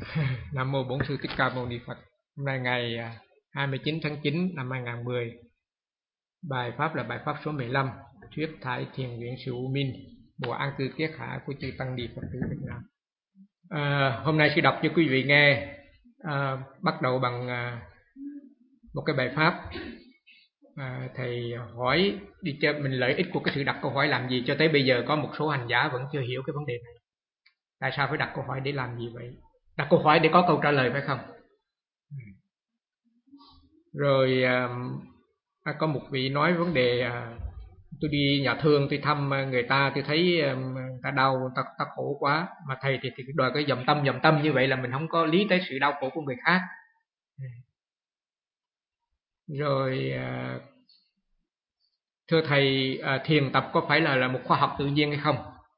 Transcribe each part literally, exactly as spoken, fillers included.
Nam mô Bổn Sư Thích Ca Mâu Ni Phật. Hôm nay ngày hai mươi chín tháng chín năm hai nghìn không trăm mười. Bài pháp là bài pháp số mười lăm, thuyết Thái Thiền Viện Sự U Minh, bộ An Cư Kiết Hạ của chư Tăng Ni Phật tử Việt Nam. À, hôm nay sẽ đọc cho quý vị nghe. À, bắt đầu bằng à, một cái bài pháp. À, thầy hỏi đi cho mình lợi ích của cái sự đặt câu hỏi làm gì. Cho tới bây giờ có một số hành giả vẫn chưa hiểu cái vấn đề này. Tại sao phải đặt câu hỏi để làm gì vậy? Đặt câu hỏi để có câu trả lời phải không? Rồi à, có một vị nói vấn đề à, tôi đi nhà thương tôi thăm người ta, tôi thấy người ta đau, người ta, ta khổ quá, mà thầy thì, thì đòi cái dòng tâm dòng tâm như vậy là mình không có lý tới sự đau khổ của người khác. Rồi à, thưa thầy, à, thiền tập có phải là là một khoa học tự nhiên hay không?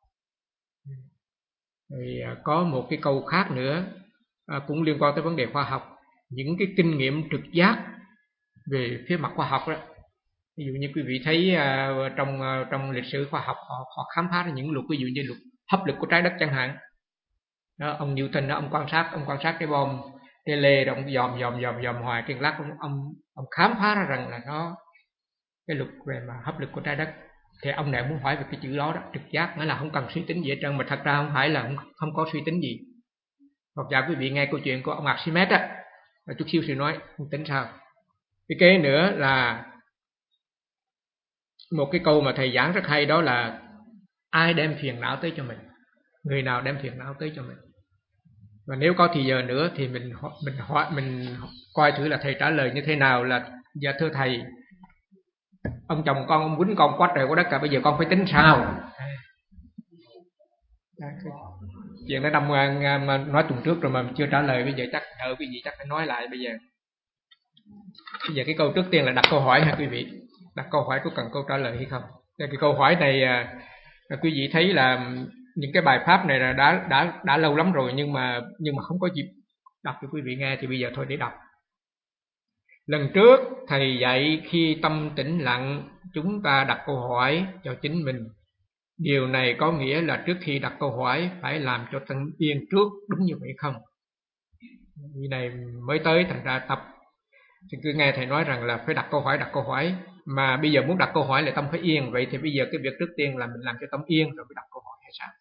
Rồi à, có một cái câu khác nữa à, cũng liên quan tới vấn đề khoa học, những cái kinh nghiệm trực giác về phía mặt khoa học đó. Ví dụ như quý vị thấy uh, trong uh, trong lịch sử khoa học họ, họ khám phá ra những luật, ví dụ như luật hấp lực của trái đất chẳng hạn. Đó, ông Newton đó, ông quan sát ông quan sát cái bom tele, rồi ông dòm dòm dòm dòm hoài, cái lát ông, ông ông khám phá ra rằng là nó cái luật về mà hấp lực của trái đất. Thì ông này muốn hỏi về cái chữ đó đó, trực giác, nghĩa là không cần suy tính gì hết trơn, mà thật ra không phải là không, không có suy tính gì. Hoặc giả quý vị nghe câu chuyện của ông Archimedes á, và chút xíu sẽ nói không tính sao. Cái kế nữa là một cái câu mà thầy giảng rất hay, đó là ai đem phiền não tới cho mình, người nào đem phiền não tới cho mình. Và nếu có thì giờ nữa thì mình mình hỏi mình coi thử là thầy trả lời như thế nào. Là dạ thưa thầy, ông chồng con ông quýnh con quá trời quá đất cả, bây giờ con phải tính sao? Chuyện đó năm mà nói tuần trước rồi mà chưa trả lời, bây giờ chắc ờ quý vị chắc phải nói lại bây giờ. Bây giờ cái câu trước tiên là đặt câu hỏi ha quý vị. Đặt câu hỏi có cần câu trả lời hay không? Cái câu hỏi này à, quý vị thấy là những cái bài pháp này là đã đã đã lâu lắm rồi, nhưng mà nhưng mà không có dịp đọc cho quý vị nghe, thì bây giờ thôi để đọc. Lần trước thầy dạy khi tâm tĩnh lặng chúng ta đặt câu hỏi cho chính mình. Điều này có nghĩa là trước khi đặt câu hỏi phải làm cho tâm yên trước, đúng như vậy không? Vì này mới tới, thành ra tập thì cứ nghe thầy nói rằng là phải đặt câu hỏi đặt câu hỏi, mà bây giờ muốn đặt câu hỏi là tâm phải yên. Vậy thì bây giờ cái việc trước tiên là mình làm cho tâm yên rồi mới đặt câu hỏi hay sao?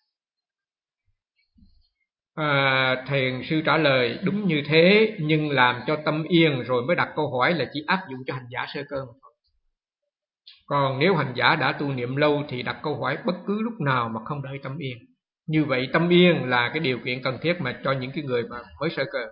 À, thiền sư trả lời đúng như thế, nhưng làm cho tâm yên rồi mới đặt câu hỏi là chỉ áp dụng cho hành giả sơ cơ. Còn nếu hành giả đã tu niệm lâu thì đặt câu hỏi bất cứ lúc nào mà không đợi tâm yên. Như vậy tâm yên là cái điều kiện cần thiết mà cho những cái người mà mới sơ cơ.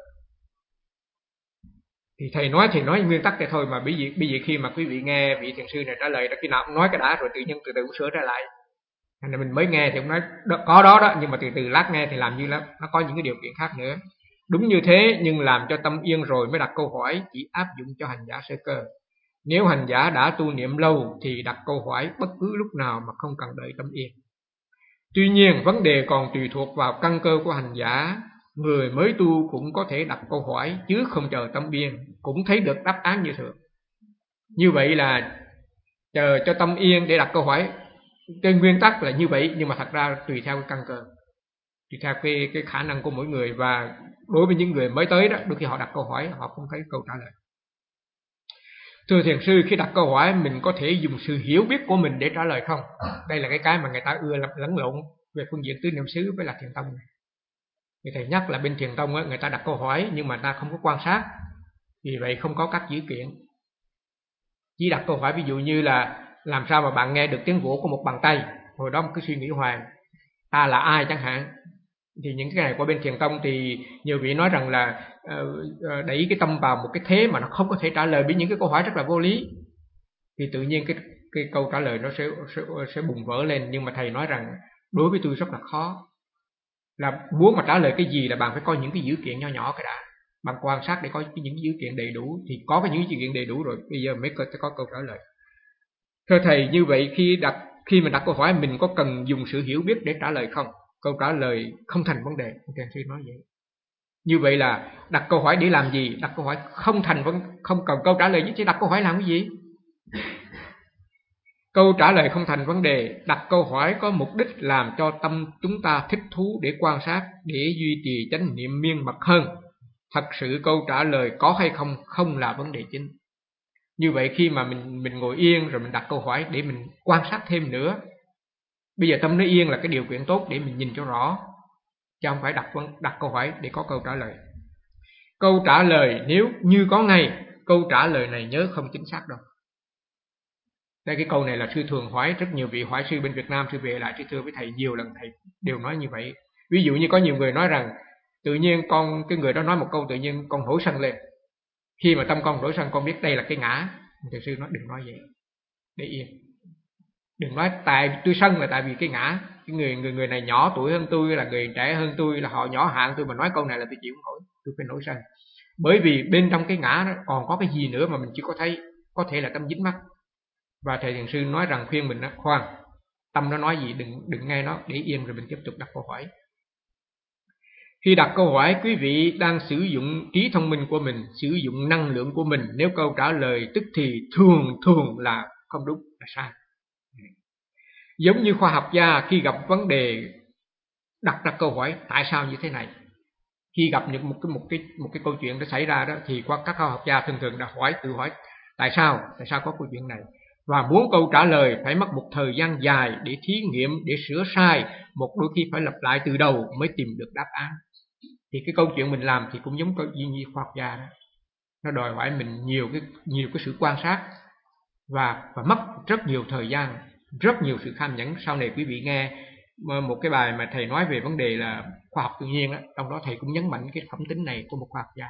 Thì thầy nói thì nói nguyên tắc này thôi, mà bởi vì, bởi vì khi mà quý vị nghe vị thiền sư này trả lời đó, khi nào cũng nói cái đã rồi tự nhiên từ từ cũng sửa ra lại. Thành ra mình mới nghe thì cũng nói đó, có đó đó, nhưng mà từ từ lát nghe thì làm như là nó có những cái điều kiện khác nữa. Đúng như thế, nhưng làm cho tâm yên rồi mới đặt câu hỏi chỉ áp dụng cho hành giả sơ cơ. Nếu hành giả đã tu niệm lâu thì đặt câu hỏi bất cứ lúc nào mà không cần đợi tâm yên. Tuy nhiên vấn đề còn tùy thuộc vào căn cơ của hành giả. Người mới tu cũng có thể đặt câu hỏi chứ không chờ tâm yên, cũng thấy được đáp án như thường. Như vậy là chờ cho tâm yên để đặt câu hỏi, trên nguyên tắc là như vậy, nhưng mà thật ra tùy theo cái căn cơ, tùy theo cái, cái khả năng của mỗi người. Và đối với những người mới tới đó, đôi khi họ đặt câu hỏi họ không thấy câu trả lời. Thưa thiền sư, khi đặt câu hỏi mình có thể dùng sự hiểu biết của mình để trả lời không? Đây là cái cái mà người ta ưa lẫn lộn về phương diện tứ niệm xứ với là thiền tông này. Thì thầy nhắc là bên thiền tông á, người ta đặt câu hỏi nhưng mà ta không có quan sát, vì vậy không có các dữ kiện. Chỉ đặt câu hỏi ví dụ như là làm sao mà bạn nghe được tiếng vỗ của một bàn tay, hồi đó cứ suy nghĩ hoài ta là ai chẳng hạn. Thì những cái này của bên thiền tông thì nhiều vị nói rằng là uh, đẩy cái tâm vào một cái thế mà nó không có thể trả lời với những cái câu hỏi rất là vô lý, thì tự nhiên cái cái câu trả lời nó sẽ sẽ, sẽ bùng vỡ lên. Nhưng mà thầy nói rằng đối với tôi rất là khó, là muốn mà trả lời cái gì là bạn phải có những cái dữ kiện nho nhỏ cái đã, bạn quan sát để có những dữ kiện đầy đủ, thì có cái những dữ kiện đầy đủ rồi bây giờ mới có, có câu trả lời. Thưa thầy, như vậy khi đặt khi mình đặt câu hỏi mình có cần dùng sự hiểu biết để trả lời không? Câu trả lời không thành vấn đề, thiền sư nói vậy. Như vậy là đặt câu hỏi để làm gì? Đặt câu hỏi không thành vấn không cần câu trả lời, chứ đặt câu hỏi làm cái gì? Câu trả lời không thành vấn đề. Đặt câu hỏi có mục đích làm cho tâm chúng ta thích thú để quan sát, để duy trì chánh niệm miên mật hơn. Thật sự câu trả lời có hay không không là vấn đề chính. Như vậy khi mà mình mình ngồi yên rồi mình đặt câu hỏi để mình quan sát thêm nữa. Bây giờ tâm nó yên là cái điều kiện tốt để mình nhìn cho rõ, chứ không phải đặt đặt câu hỏi để có câu trả lời. Câu trả lời nếu như có ngay, câu trả lời này nhớ không chính xác đâu. Đây, cái câu này là sư thường hỏi rất nhiều vị hỏi sư bên Việt Nam, sư về lại sư thưa với thầy nhiều lần, thầy đều nói như vậy. Ví dụ như có nhiều người nói rằng tự nhiên con, cái người đó nói một câu tự nhiên con nổi sân lên. Khi mà tâm con nổi sân con biết đây là cái ngã. Thầy sư nói đừng nói vậy, để yên. Đừng nói tại tôi sân là tại vì cái ngã, cái người người người này nhỏ tuổi hơn tôi, là người trẻ hơn tôi, là họ nhỏ hạn tôi, mà nói câu này là tôi chịu không nổi, tôi phải nổi sân. Bởi vì bên trong cái ngã đó còn có cái gì nữa mà mình chưa có thấy, có thể là tâm dính mắc. Và thầy thiền sư nói rằng khuyên mình đó, khoan, tâm nó nói gì đừng đừng nghe nó, để yên rồi mình tiếp tục đặt câu hỏi. Khi đặt câu hỏi, quý vị đang sử dụng trí thông minh của mình, sử dụng năng lượng của mình. Nếu câu trả lời tức thì thường thường là không đúng, là sai. Giống như khoa học gia khi gặp vấn đề đặt ra câu hỏi tại sao như thế này. Khi gặp những một cái một cái một cái câu chuyện đã xảy ra đó, thì qua các khoa học gia thường thường đã hỏi tự hỏi tại sao, tại sao có câu chuyện này, và muốn câu trả lời phải mất một thời gian dài để thí nghiệm, để sửa sai, một đôi khi phải lặp lại từ đầu mới tìm được đáp án. Thì cái câu chuyện mình làm thì cũng giống câu duy nhi khoa học gia đó, nó đòi hỏi mình nhiều cái nhiều cái sự quan sát và và mất rất nhiều thời gian, rất nhiều sự kham nhẫn. Sau này quý vị nghe một cái bài mà thầy nói về vấn đề là khoa học tự nhiên đó, trong đó thầy cũng nhấn mạnh cái phẩm tính này của một khoa học gia.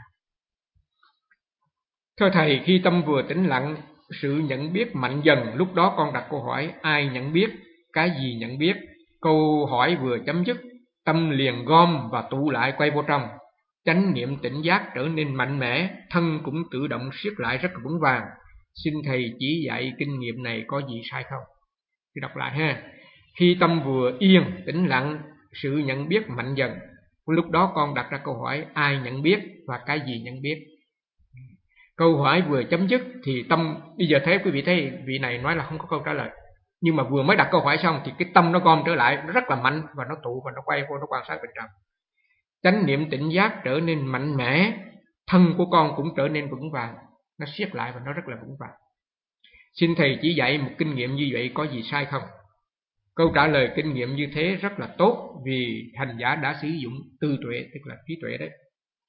Thưa thầy, khi tâm vừa tĩnh lặng, sự nhận biết mạnh dần, lúc đó con đặt câu hỏi ai nhận biết, cái gì nhận biết. Câu hỏi vừa chấm dứt, tâm liền gom và tụ lại quay vô trong. Chánh niệm tỉnh giác trở nên mạnh mẽ, thân cũng tự động siết lại rất vững vàng. Xin thầy chỉ dạy kinh nghiệm này có gì sai không? Thì đọc lại ha. Khi tâm vừa yên, tĩnh lặng, sự nhận biết mạnh dần, lúc đó con đặt ra câu hỏi ai nhận biết và cái gì nhận biết. Câu hỏi vừa chấm dứt thì tâm, bây giờ thấy quý vị thấy vị này nói là không có câu trả lời, nhưng mà vừa mới đặt câu hỏi xong thì cái tâm nó gom trở lại rất là mạnh, và nó tụ và nó quay vô, nó quan sát bên trong. Chánh niệm tỉnh giác trở nên mạnh mẽ, thân của con cũng trở nên vững vàng, nó siết lại và nó rất là vững vàng. Xin thầy chỉ dạy một kinh nghiệm như vậy có gì sai không? Câu trả lời kinh nghiệm như thế rất là tốt, vì hành giả đã sử dụng tư tuệ, tức là trí tuệ đấy.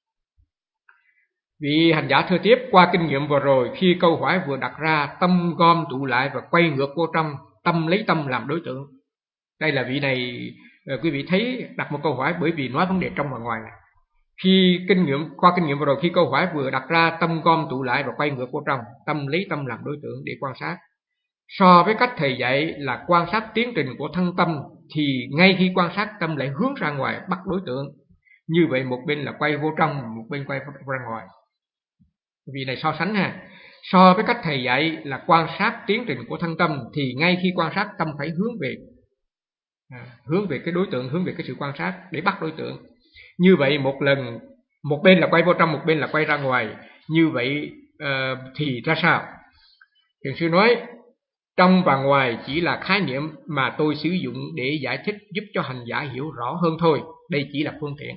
Vị hành giả thưa tiếp, qua kinh nghiệm vừa rồi, khi câu hỏi vừa đặt ra, tâm gom tụ lại và quay ngược vô trong, tâm lấy tâm làm đối tượng. Đây là vị này, quý vị thấy đặt một câu hỏi bởi vì nói vấn đề trong và ngoài này. Khi kinh nghiệm, qua kinh nghiệm vừa rồi, khi câu hỏi vừa đặt ra, tâm gom tụ lại và quay ngược vô trong, tâm lấy tâm làm đối tượng để quan sát. So với cách thầy dạy là quan sát tiến trình của thân tâm, thì ngay khi quan sát tâm lại hướng ra ngoài bắt đối tượng. Như vậy một bên là quay vô trong, một bên quay ra ngoài. Vì này so sánh ha. So với cách thầy dạy là quan sát tiến trình của thân tâm, thì ngay khi quan sát tâm phải hướng về à, hướng về cái đối tượng, hướng về cái sự quan sát để bắt đối tượng. Như vậy một lần, một bên là quay vô trong, một bên là quay ra ngoài. Như vậy uh, thì ra sao? Thiền sư nói trong và ngoài chỉ là khái niệm mà tôi sử dụng để giải thích giúp cho hành giả hiểu rõ hơn thôi. Đây chỉ là phương tiện.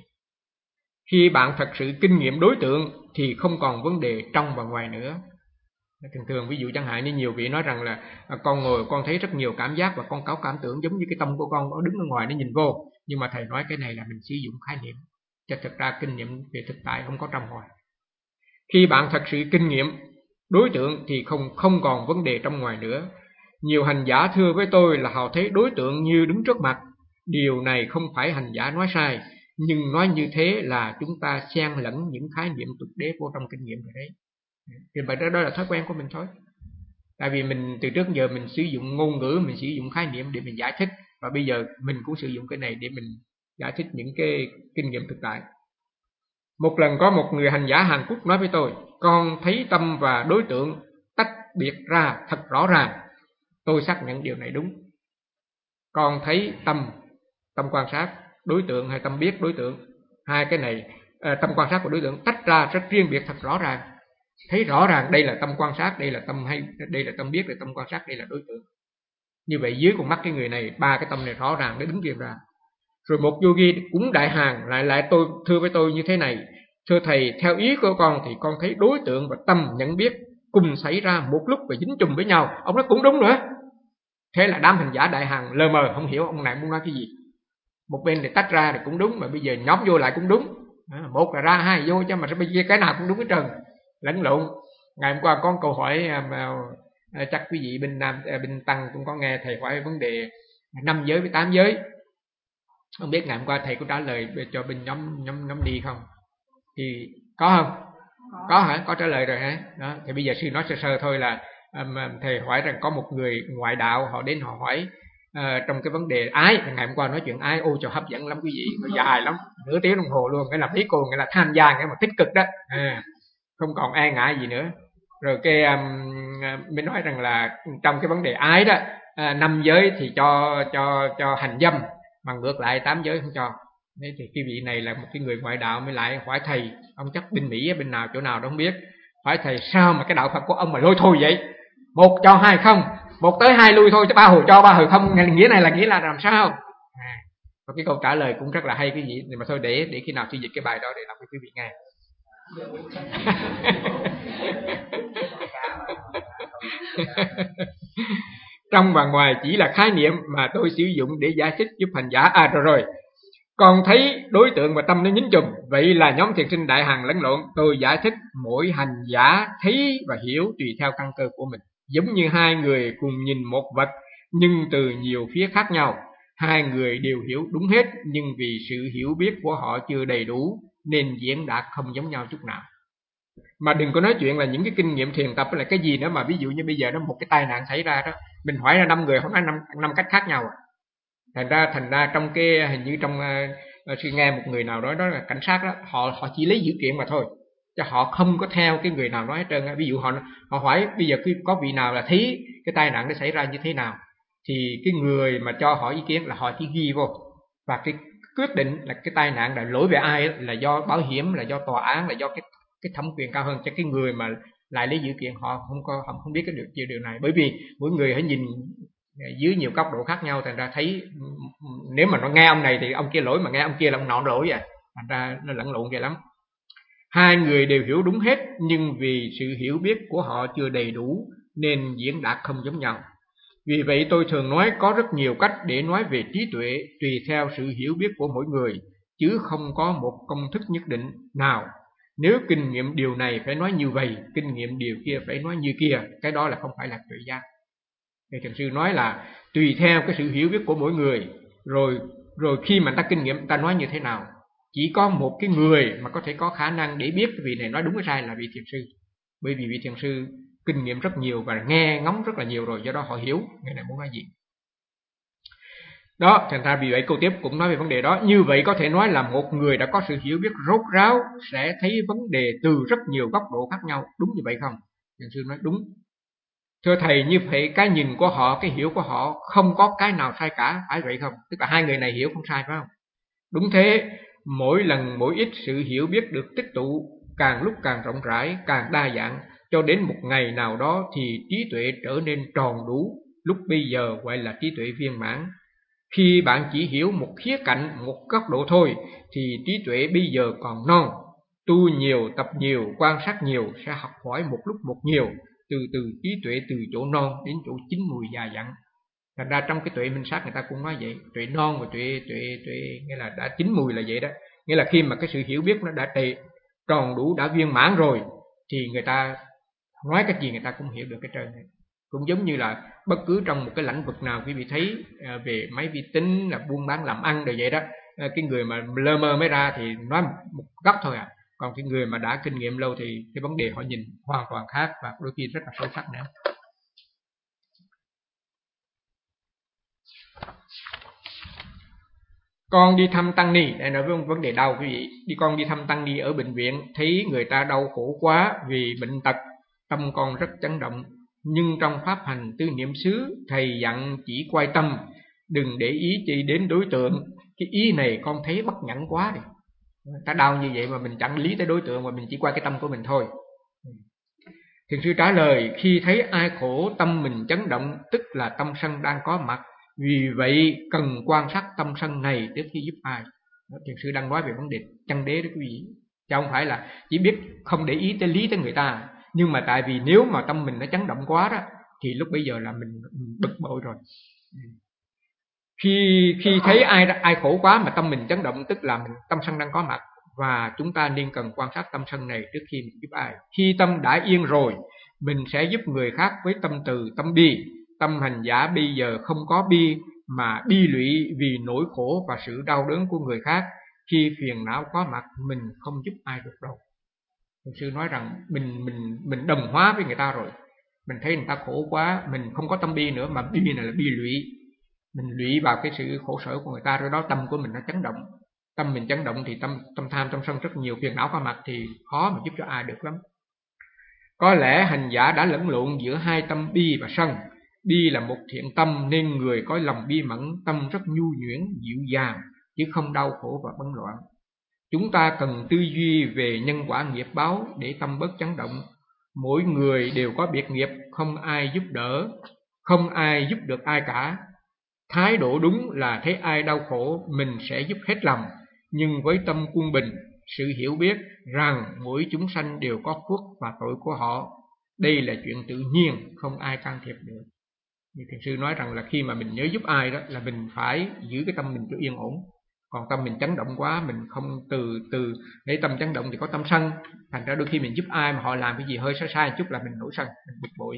Khi bạn thật sự kinh nghiệm đối tượng thì không còn vấn đề trong và ngoài nữa. Thường thường ví dụ chẳng hạn như nhiều vị nói rằng là con ngồi con thấy rất nhiều cảm giác và con có cảm tưởng giống như cái tâm của con nó đứng ở ngoài nó nhìn vô. Nhưng mà thầy nói cái này là mình sử dụng khái niệm, cho thật ra kinh nghiệm về thực tại không có trong ngoài. Khi bạn thật sự kinh nghiệm đối tượng thì không không còn vấn đề trong ngoài nữa. Nhiều hành giả thưa với tôi là họ thấy đối tượng như đứng trước mặt. Điều này không phải hành giả nói sai, nhưng nói như thế là chúng ta xen lẫn những khái niệm tục đế vô trong kinh nghiệm rồi đấy. Thì vậy đó, đó là thói quen của mình thôi. Tại vì mình từ trước giờ mình sử dụng ngôn ngữ, mình sử dụng khái niệm để mình giải thích, và bây giờ mình cũng sử dụng cái này để mình giải thích những cái kinh nghiệm thực tại. Một lần có một người hành giả Hàn Quốc nói với tôi, con thấy tâm và đối tượng tách biệt ra thật rõ ràng. Tôi xác nhận điều này đúng. Con thấy tâm, tâm quan sát, đối tượng hay tâm biết đối tượng, hai cái này, tâm quan sát của đối tượng tách ra rất riêng biệt thật rõ ràng. Thấy rõ ràng đây là tâm quan sát, đây là tâm hay, đây là tâm biết, đây là tâm quan sát, đây là đối tượng. Như vậy dưới con mắt cái người này, ba cái tâm này rõ ràng để đứng riêng ra. Rồi một yogi cũng đại hàng lại lại tôi thưa với tôi như thế này: thưa thầy, theo ý của con thì con thấy đối tượng và tâm nhận biết cùng xảy ra một lúc và dính chùm với nhau. Ông nói cũng đúng nữa. Thế là đám hành giả đại hàng lờ mờ không hiểu ông này muốn nói cái gì. Một bên thì tách ra thì cũng đúng, mà bây giờ nhóm vô lại cũng đúng. Một là ra hai vô chứ mà bây giờ cái nào cũng đúng hết trơn, lẫn lộn. Ngày hôm qua có câu hỏi mà chắc quý vị bên Nam bên Tăng cũng có nghe thầy hỏi vấn đề năm giới với tám giới. Không biết ngày hôm qua thầy có trả lời cho bên nhóm nhóm nhóm đi không? Thì có không? Có, có hả? Có trả lời rồi hả? Đó. Thì bây giờ sư nói sơ sơ thôi là um, thầy hỏi rằng có một người ngoại đạo họ đến họ hỏi uh, trong cái vấn đề ái. Ngày hôm qua nói chuyện ái, ô trời hấp dẫn lắm quý vị, nó dài lắm, nửa tiếng đồng hồ luôn. Nghĩa là ý cô nghĩa là tham gia, nghĩa là tích cực đó, à, không còn e ngại gì nữa. Rồi cái um, mới nói rằng là trong cái vấn đề ái đó, uh, năm giới thì cho cho cho hành dâm, mà ngược lại tám giới không cho. Thế thì cái vị này là một cái người ngoại đạo mới lại hỏi thầy, ông chắc bên Mỹ bên nào chỗ nào đó không biết, hỏi thầy sao mà cái đạo Phật của ông mà lôi thôi vậy, một cho hai không, một tới hai lui thôi chứ ba hồi cho ba hồi không, nghĩa này là nghĩa là làm sao? À, và cái câu trả lời cũng rất là hay quý vị, nhưng mà thôi để để khi nào tôi dịch cái bài đó để đọc cho quý vị nghe. Trong và ngoài chỉ là khái niệm mà tôi sử dụng để giải thích giúp hành giả. À rồi rồi, con thấy đối tượng và tâm nó nhính chùm, vậy là nhóm thiền sinh đại hàng lẫn lộn. Tôi giải thích mỗi hành giả thấy và hiểu tùy theo căn cơ của mình, giống như hai người cùng nhìn một vật nhưng từ nhiều phía khác nhau. Hai người đều hiểu đúng hết, nhưng vì sự hiểu biết của họ chưa đầy đủ nên diễn đạt không giống nhau chút nào. Mà đừng có nói chuyện là những cái kinh nghiệm thiền tập là cái gì nữa, mà ví dụ như bây giờ nó một cái tai nạn xảy ra đó, mình hỏi ra năm người không nói năm năm cách khác nhau. Thành ra thành ra trong cái hình như trong uh, khi nghe một người nào đó đó là cảnh sát đó, họ họ chỉ lấy dữ kiện mà thôi, chứ họ không có theo cái người nào nói hết trơn. Ví dụ họ họ hỏi bây giờ có vị nào là thấy cái tai nạn nó xảy ra như thế nào, thì cái người mà cho họ ý kiến là họ chỉ ghi vô, và cái quyết định là cái tai nạn là lỗi về ai là do bảo hiểm, là do tòa án, là do cái cái thẩm quyền cao hơn. Cho cái người mà lại lấy dữ kiện họ không có họ không biết cái điều điều này, bởi vì mỗi người hãy nhìn dưới nhiều góc độ khác nhau, thành ra thấy nếu mà nó nghe ông này thì ông kia lỗi, mà nghe ông kia là ông nọ lỗi vậy, thành ra nó lẫn lộn vậy lắm. Hai người đều hiểu đúng hết, nhưng vì sự hiểu biết của họ chưa đầy đủ nên diễn đạt không giống nhau. Vì vậy tôi thường nói có rất nhiều cách để nói về trí tuệ tùy theo sự hiểu biết của mỗi người, chứ không có một công thức nhất định nào. Nếu kinh nghiệm điều này phải nói như vậy, kinh nghiệm điều kia phải nói như kia, cái đó là không phải là tuệ giác. Thì thiền sư nói là tùy theo cái sự hiểu biết của mỗi người, rồi rồi khi mà ta kinh nghiệm ta nói như thế nào. Chỉ có một cái người mà có thể có khả năng để biết vị này nói đúng hay sai là vị thiền sư, bởi vì vị thiền sư kinh nghiệm rất nhiều và nghe ngóng rất là nhiều rồi, do đó họ hiểu người này muốn nói gì. Đó, thành ra vì vậy câu tiếp cũng nói về vấn đề đó. Như vậy có thể nói là một người đã có sự hiểu biết rốt ráo sẽ thấy vấn đề từ rất nhiều góc độ khác nhau, đúng như vậy không? Thiền sư nói đúng. Thưa thầy, như vậy cái nhìn của họ, cái hiểu của họ không có cái nào sai cả, phải vậy không? Tức là hai người này hiểu không sai phải không? Đúng thế, mỗi lần mỗi ít sự hiểu biết được tích tụ, càng lúc càng rộng rãi, càng đa dạng, cho đến một ngày nào đó thì trí tuệ trở nên tròn đủ, lúc bây giờ gọi là trí tuệ viên mãn. Khi bạn chỉ hiểu một khía cạnh, một góc độ thôi, thì trí tuệ bây giờ còn non. Tu nhiều, tập nhiều, quan sát nhiều, sẽ học hỏi một lúc một nhiều, từ từ trí tuệ từ chỗ non đến chỗ chín mùi già dặn. Thành ra trong cái tuệ minh sát người ta cũng nói vậy, tuệ non và tuệ tuệ tuệ nghĩa là đã chín mùi là vậy đó. Nghĩa là khi mà cái sự hiểu biết nó đã trì tròn đủ, đã viên mãn rồi, thì người ta nói cái gì người ta cũng hiểu được cái trơn. Cũng giống như là bất cứ trong một cái lĩnh vực nào quý vị thấy về máy vi tính, là buôn bán làm ăn rồi vậy đó, cái người mà lơ mơ mới ra thì nói một góc thôi à, còn cái người mà đã kinh nghiệm lâu thì cái vấn đề họ nhìn hoàn toàn khác và đôi khi rất là sâu sắc nữa. Con đi thăm tăng ni, đây nói với vấn đề đau quý vị. Đi con đi thăm tăng ni ở bệnh viện, thấy người ta đau khổ quá vì bệnh tật, tâm con rất chấn động. Nhưng trong pháp hành tư niệm xứ, thầy dặn chỉ quay tâm, đừng để ý chỉ đến đối tượng. Cái ý này con thấy bất nhẫn quá đi. Ta đau như vậy mà mình chẳng lý tới đối tượng, mà mình chỉ quay cái tâm của mình thôi. Thiền sư trả lời: khi thấy ai khổ tâm mình chấn động, tức là tâm sân đang có mặt. Vì vậy cần quan sát tâm sân này trước khi giúp ai. Thiền sư đang nói về vấn đề chân đế đó quý vị, chứ không phải là chỉ biết không để ý tới lý tới người ta. Nhưng mà tại vì nếu mà tâm mình nó chấn động quá đó, thì lúc bây giờ là mình, mình bực bội rồi. Khi khi thấy ai ai khổ quá mà tâm mình chấn động, tức là mình tâm sân đang có mặt, và chúng ta nên cần quan sát tâm sân này trước khi mình giúp ai. Khi tâm đã yên rồi, mình sẽ giúp người khác với tâm từ, tâm bi. Tâm hành giả bây giờ không có bi, mà bi lụy vì nỗi khổ và sự đau đớn của người khác. Khi phiền não có mặt, mình không giúp ai được đâu. Thiền sư nói rằng mình mình mình đồng hóa với người ta rồi. Mình thấy người ta khổ quá, mình không có tâm bi nữa, mà bi này là bi lụy. Mình lụy vào cái sự khổ sở của người ta, rồi đó tâm của mình nó chấn động. Tâm mình chấn động thì tâm tâm tham, tâm sân rất nhiều, phiền não có mặt thì khó mà giúp cho ai được lắm. Có lẽ hành giả đã lẫn lộn giữa hai tâm bi và sân. Bi là một thiện tâm nên người có lòng bi mẫn, tâm rất nhu nhuyễn, dịu dàng, chứ không đau khổ và bấn loạn. Chúng ta cần tư duy về nhân quả nghiệp báo để tâm bớt chấn động. Mỗi người đều có biệt nghiệp, không ai giúp đỡ, không ai giúp được ai cả. Thái độ đúng là thấy ai đau khổ mình sẽ giúp hết lòng, nhưng với tâm quân bình, sự hiểu biết rằng mỗi chúng sanh đều có phước và tội của họ. Đây là chuyện tự nhiên, không ai can thiệp được. Như thiền sư nói rằng là khi mà mình nhớ giúp ai đó là mình phải giữ cái tâm mình cho yên ổn. Còn tâm mình chấn động quá, mình không từ từ để tâm chấn động thì có tâm sân. Thành ra đôi khi mình giúp ai mà họ làm cái gì hơi sai sai một chút là mình nổi sân, mình bực bội.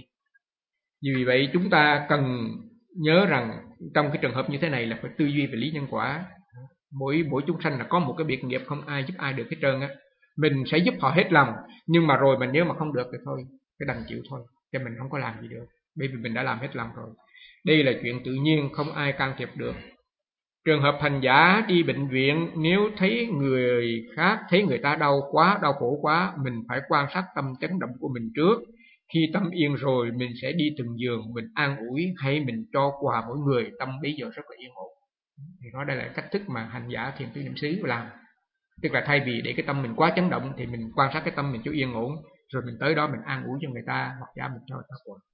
Vì vậy chúng ta cần nhớ rằng trong cái trường hợp như thế này là phải tư duy về lý nhân quả. Mỗi mỗi chúng sanh là có một cái biệt nghiệp, không ai giúp ai được hết trơn á. Mình sẽ giúp họ hết lòng, nhưng mà rồi mình nếu mà không được thì thôi, cái đành chịu thôi, cho mình không có làm gì được, bởi vì mình đã làm hết lòng rồi. Đây là chuyện tự nhiên, không ai can thiệp được. Trường hợp hành giả đi bệnh viện, nếu thấy người khác, thấy người ta đau quá, đau khổ quá, mình phải quan sát tâm chấn động của mình trước. Khi tâm yên rồi, mình sẽ đi từng giường, mình an ủi hay mình cho quà mỗi người, tâm bây giờ rất là yên ổn. Thì nói đây là cách thức mà hành giả thiền tư niệm xứ làm. Tức là thay vì để cái tâm mình quá chấn động thì mình quan sát cái tâm mình cho yên ổn, rồi mình tới đó mình an ủi cho người ta, hoặc giả mình cho người ta quà.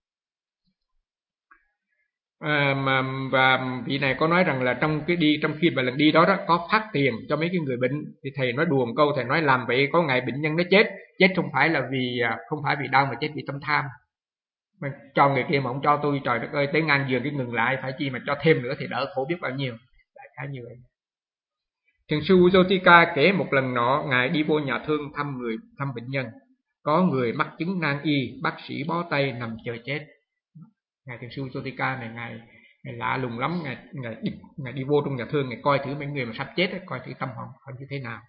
À, mà và vị này có nói rằng là trong cái đi trong khi mà lần đi đó đó có phát tiền cho mấy cái người bệnh, thì thầy nói đùa một câu, thầy nói làm vậy có ngày bệnh nhân nó chết, chết không phải là vì không phải vì đau mà chết vì tâm tham. Mà cho người kia mà không cho tôi, trời đất ơi, tới ngang giường cái ngừng lại, phải chi mà cho thêm nữa thì đỡ khổ biết bao nhiêu. Đại khái như vậy. Thiền sư Ujotika kể một lần nọ, ngài đi vô nhà thương thăm người thăm bệnh nhân, có người mắc chứng nan y, bác sĩ bó tay nằm chờ chết. Ngài thiền sư Ujotika này ngài, ngài lạ lùng lắm, ngài, ngài, đi, ngài đi vô trong nhà thương, ngài coi thử mấy người mà sắp chết, coi thử tâm họ, họ như thế nào.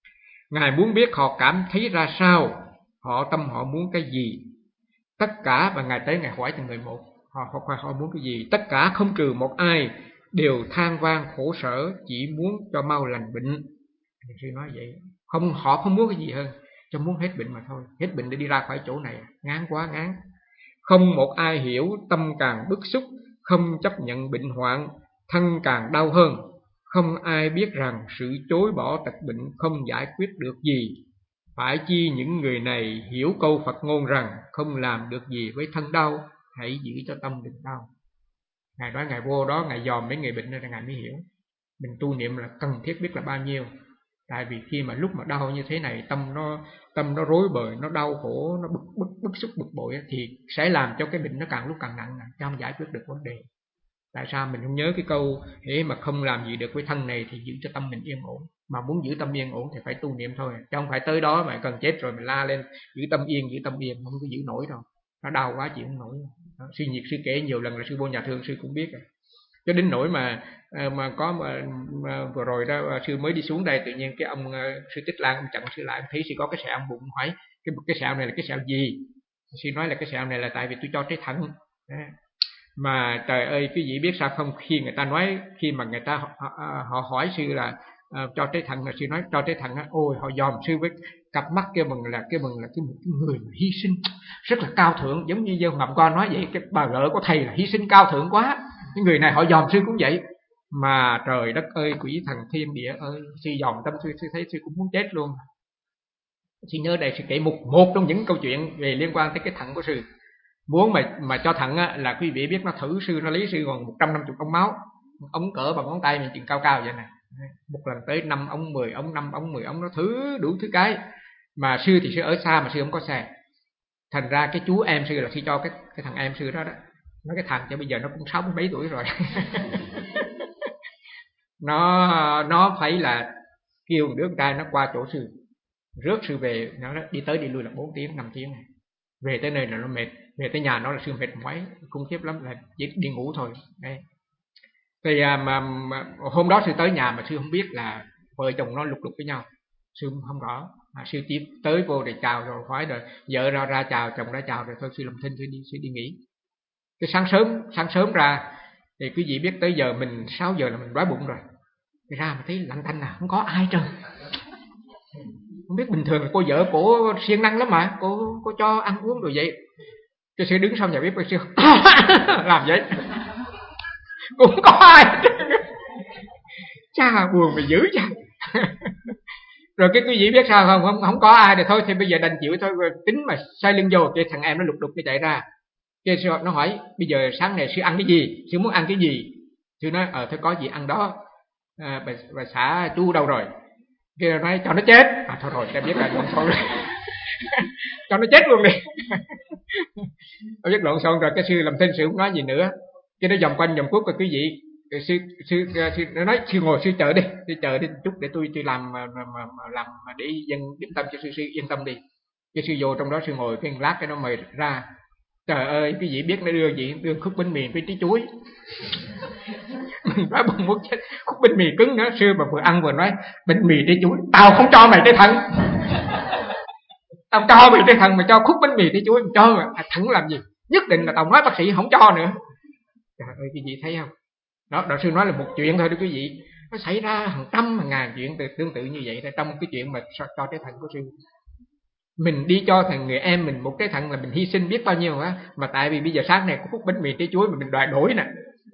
Ngài muốn biết họ cảm thấy ra sao, họ tâm họ muốn cái gì. Tất cả, và ngài tới ngài hỏi từng người một, họ, họ, họ muốn cái gì. Tất cả không trừ một ai đều than vang khổ sở, chỉ muốn cho mau lành bệnh. Thiền sư nói vậy, không, họ không muốn cái gì hơn, cho muốn hết bệnh mà thôi, hết bệnh để đi ra khỏi chỗ này, ngán quá ngán. Không một ai hiểu, tâm càng bức xúc, không chấp nhận bệnh hoạn, thân càng đau hơn. Không ai biết rằng sự chối bỏ tật bệnh không giải quyết được gì. Phải chi những người này hiểu câu Phật ngôn rằng không làm được gì với thân đau, hãy giữ cho tâm đừng đau. Ngài nói ngài vô đó, ngài dòm mấy người bệnh nên ngài mới hiểu mình tu niệm là cần thiết biết là bao nhiêu. Tại vì khi mà lúc mà đau như thế này, tâm nó tâm nó rối bời, nó đau khổ, nó bức bức bức xúc bực bội thì sẽ làm cho cái bệnh nó càng lúc càng nặng, chứ không giải quyết được vấn đề. Tại sao mình không nhớ cái câu thế mà không làm gì được với thân này thì giữ cho tâm mình yên ổn. Mà muốn giữ tâm yên ổn thì phải tu niệm thôi, chứ không phải tới đó mà cần chết rồi mình la lên giữ tâm yên, giữ tâm yên, không có giữ nổi đâu. Nó đau quá chịu không nổi. Đó, sư Nhiệt sư kể nhiều lần là sư vô nhà thương sư cũng biết rồi. Cho đến nỗi mà mà có mà, mà vừa rồi đó sư mới đi xuống đây, tự nhiên cái ông sư Tích Lan ông chặn sư lại, thấy sư có cái sẹo bụng, hỏi cái cái sẹo này là cái sẹo gì. Sư nói là cái sẹo này là tại vì tôi cho trái thận. Mà trời ơi quý vị biết sao không, khi người ta nói, khi mà người ta họ, họ hỏi sư là uh, cho trái thận, là sư nói cho trái thận, ôi họ dòm sư với cặp mắt kêu bằng là kêu bằng là cái một cái người mà hy sinh rất là cao thượng, giống như Dương Ngọc Qua nói vậy, cái bà vợ của thầy là hy sinh cao thượng quá. Cái người này họ dòm sư cũng vậy. Mà trời đất ơi, quỷ thần thiên địa ơi, sư dòm tâm sư, sư thấy sư cũng muốn chết luôn. Sư nhớ đây sư kể một một trong những câu chuyện về liên quan tới cái thận của sư. Muốn mà mà cho thận á, là quý vị biết nó thử sư nó lấy sư còn một trăm năm mươi ống máu, ống cỡ bằng ngón tay mình chừng cao cao vậy nè, một lần tới năm ống, mười ống, năm ống, mười ống, nó thử đủ thứ cái. Mà sư thì sư ở xa mà sư không có xe, thành ra cái chú em sư là sư cho cái cái thằng em sư đó đó, nói cái thằng cho bây giờ nó cũng sáu mươi mấy tuổi rồi. nó nó phải là kêu một đứa con trai nó qua chỗ sư, rước sư về, nó đi tới đi lui là bốn tiếng năm tiếng này. Về tới nơi là nó mệt, về tới nhà nó là sư mệt mỏi khủng khiếp lắm, là chỉ đi ngủ thôi. Đấy. Thì à, mà, mà hôm đó sư tới nhà mà sư không biết là vợ chồng nó lục đục với nhau, sư không rõ. À, sư chỉ tới vô để chào rồi khỏi rồi, vợ ra ra chào, chồng ra chào rồi thôi sư làm thinh sư đi sư đi nghỉ. Cái sáng sớm sáng sớm ra thì quý vị biết tới giờ mình sáu giờ là mình đói bụng rồi, ra mà thấy lạnh tanh à, không có ai trơn. Không biết bình thường là cô vợ cổ siêng năng lắm mà cô cô cho ăn uống rồi vậy. Cái sư đứng sau nhà bếp, cái sư làm vậy cũng có ai. Cha buồn mà dữ cha. Rồi cái quý vị biết sao không, không không có ai thì thôi thì bây giờ đành chịu thôi, tính mà xoay lưng vô. Cái thằng em nó lục đục cái chạy ra, cái nó hỏi bây giờ sáng này sư ăn cái gì, sư muốn ăn cái gì. Sư nói ờ thôi có gì ăn đó. À, bà, bà xã chú đâu rồi? Cái nói cho nó chết. À thôi rồi em biết là lộn xộn rồi. Cho nó chết luôn đi. Tôi biết lộn xộn rồi, cái sư làm thinh, sư không nói gì nữa. Cái nó vòng quanh vòng cuốc rồi quý vị. Sư, sư, sư nó nói sư ngồi sư chờ đi, sư chờ đi chút để tôi tôi làm mà, mà, mà, làm mà để dân điểm tâm cho sư, sư yên tâm đi. Cái sư vô trong đó sư ngồi cái lát cái nó mời ra. Trời ơi quý vị biết nó đưa gì, đưa khúc bánh mì với tí chuối. Mình nói bụng muốn chết, khúc bánh mì cứng nữa. Sư mà vừa ăn vừa nói bánh mì tí chuối, tao không cho mày trái thận. Tao cho mày trái thận mà cho khúc bánh mì tí chuối, mày cho mà thận làm gì? Nhất định là tao nói bác sĩ không cho nữa. Trời ơi quý vị thấy không? Đó, đạo sư nói là một chuyện thôi đó quý vị, nó xảy ra hàng trăm hàng ngàn chuyện tương tự như vậy. Trong cái chuyện mà cho trái thận của sư, mình đi cho thằng người em mình một trái thận là mình hy sinh biết bao nhiêu á, mà tại vì bây giờ sáng này có phút bánh mì trái chuối mà mình đòi đổi nè.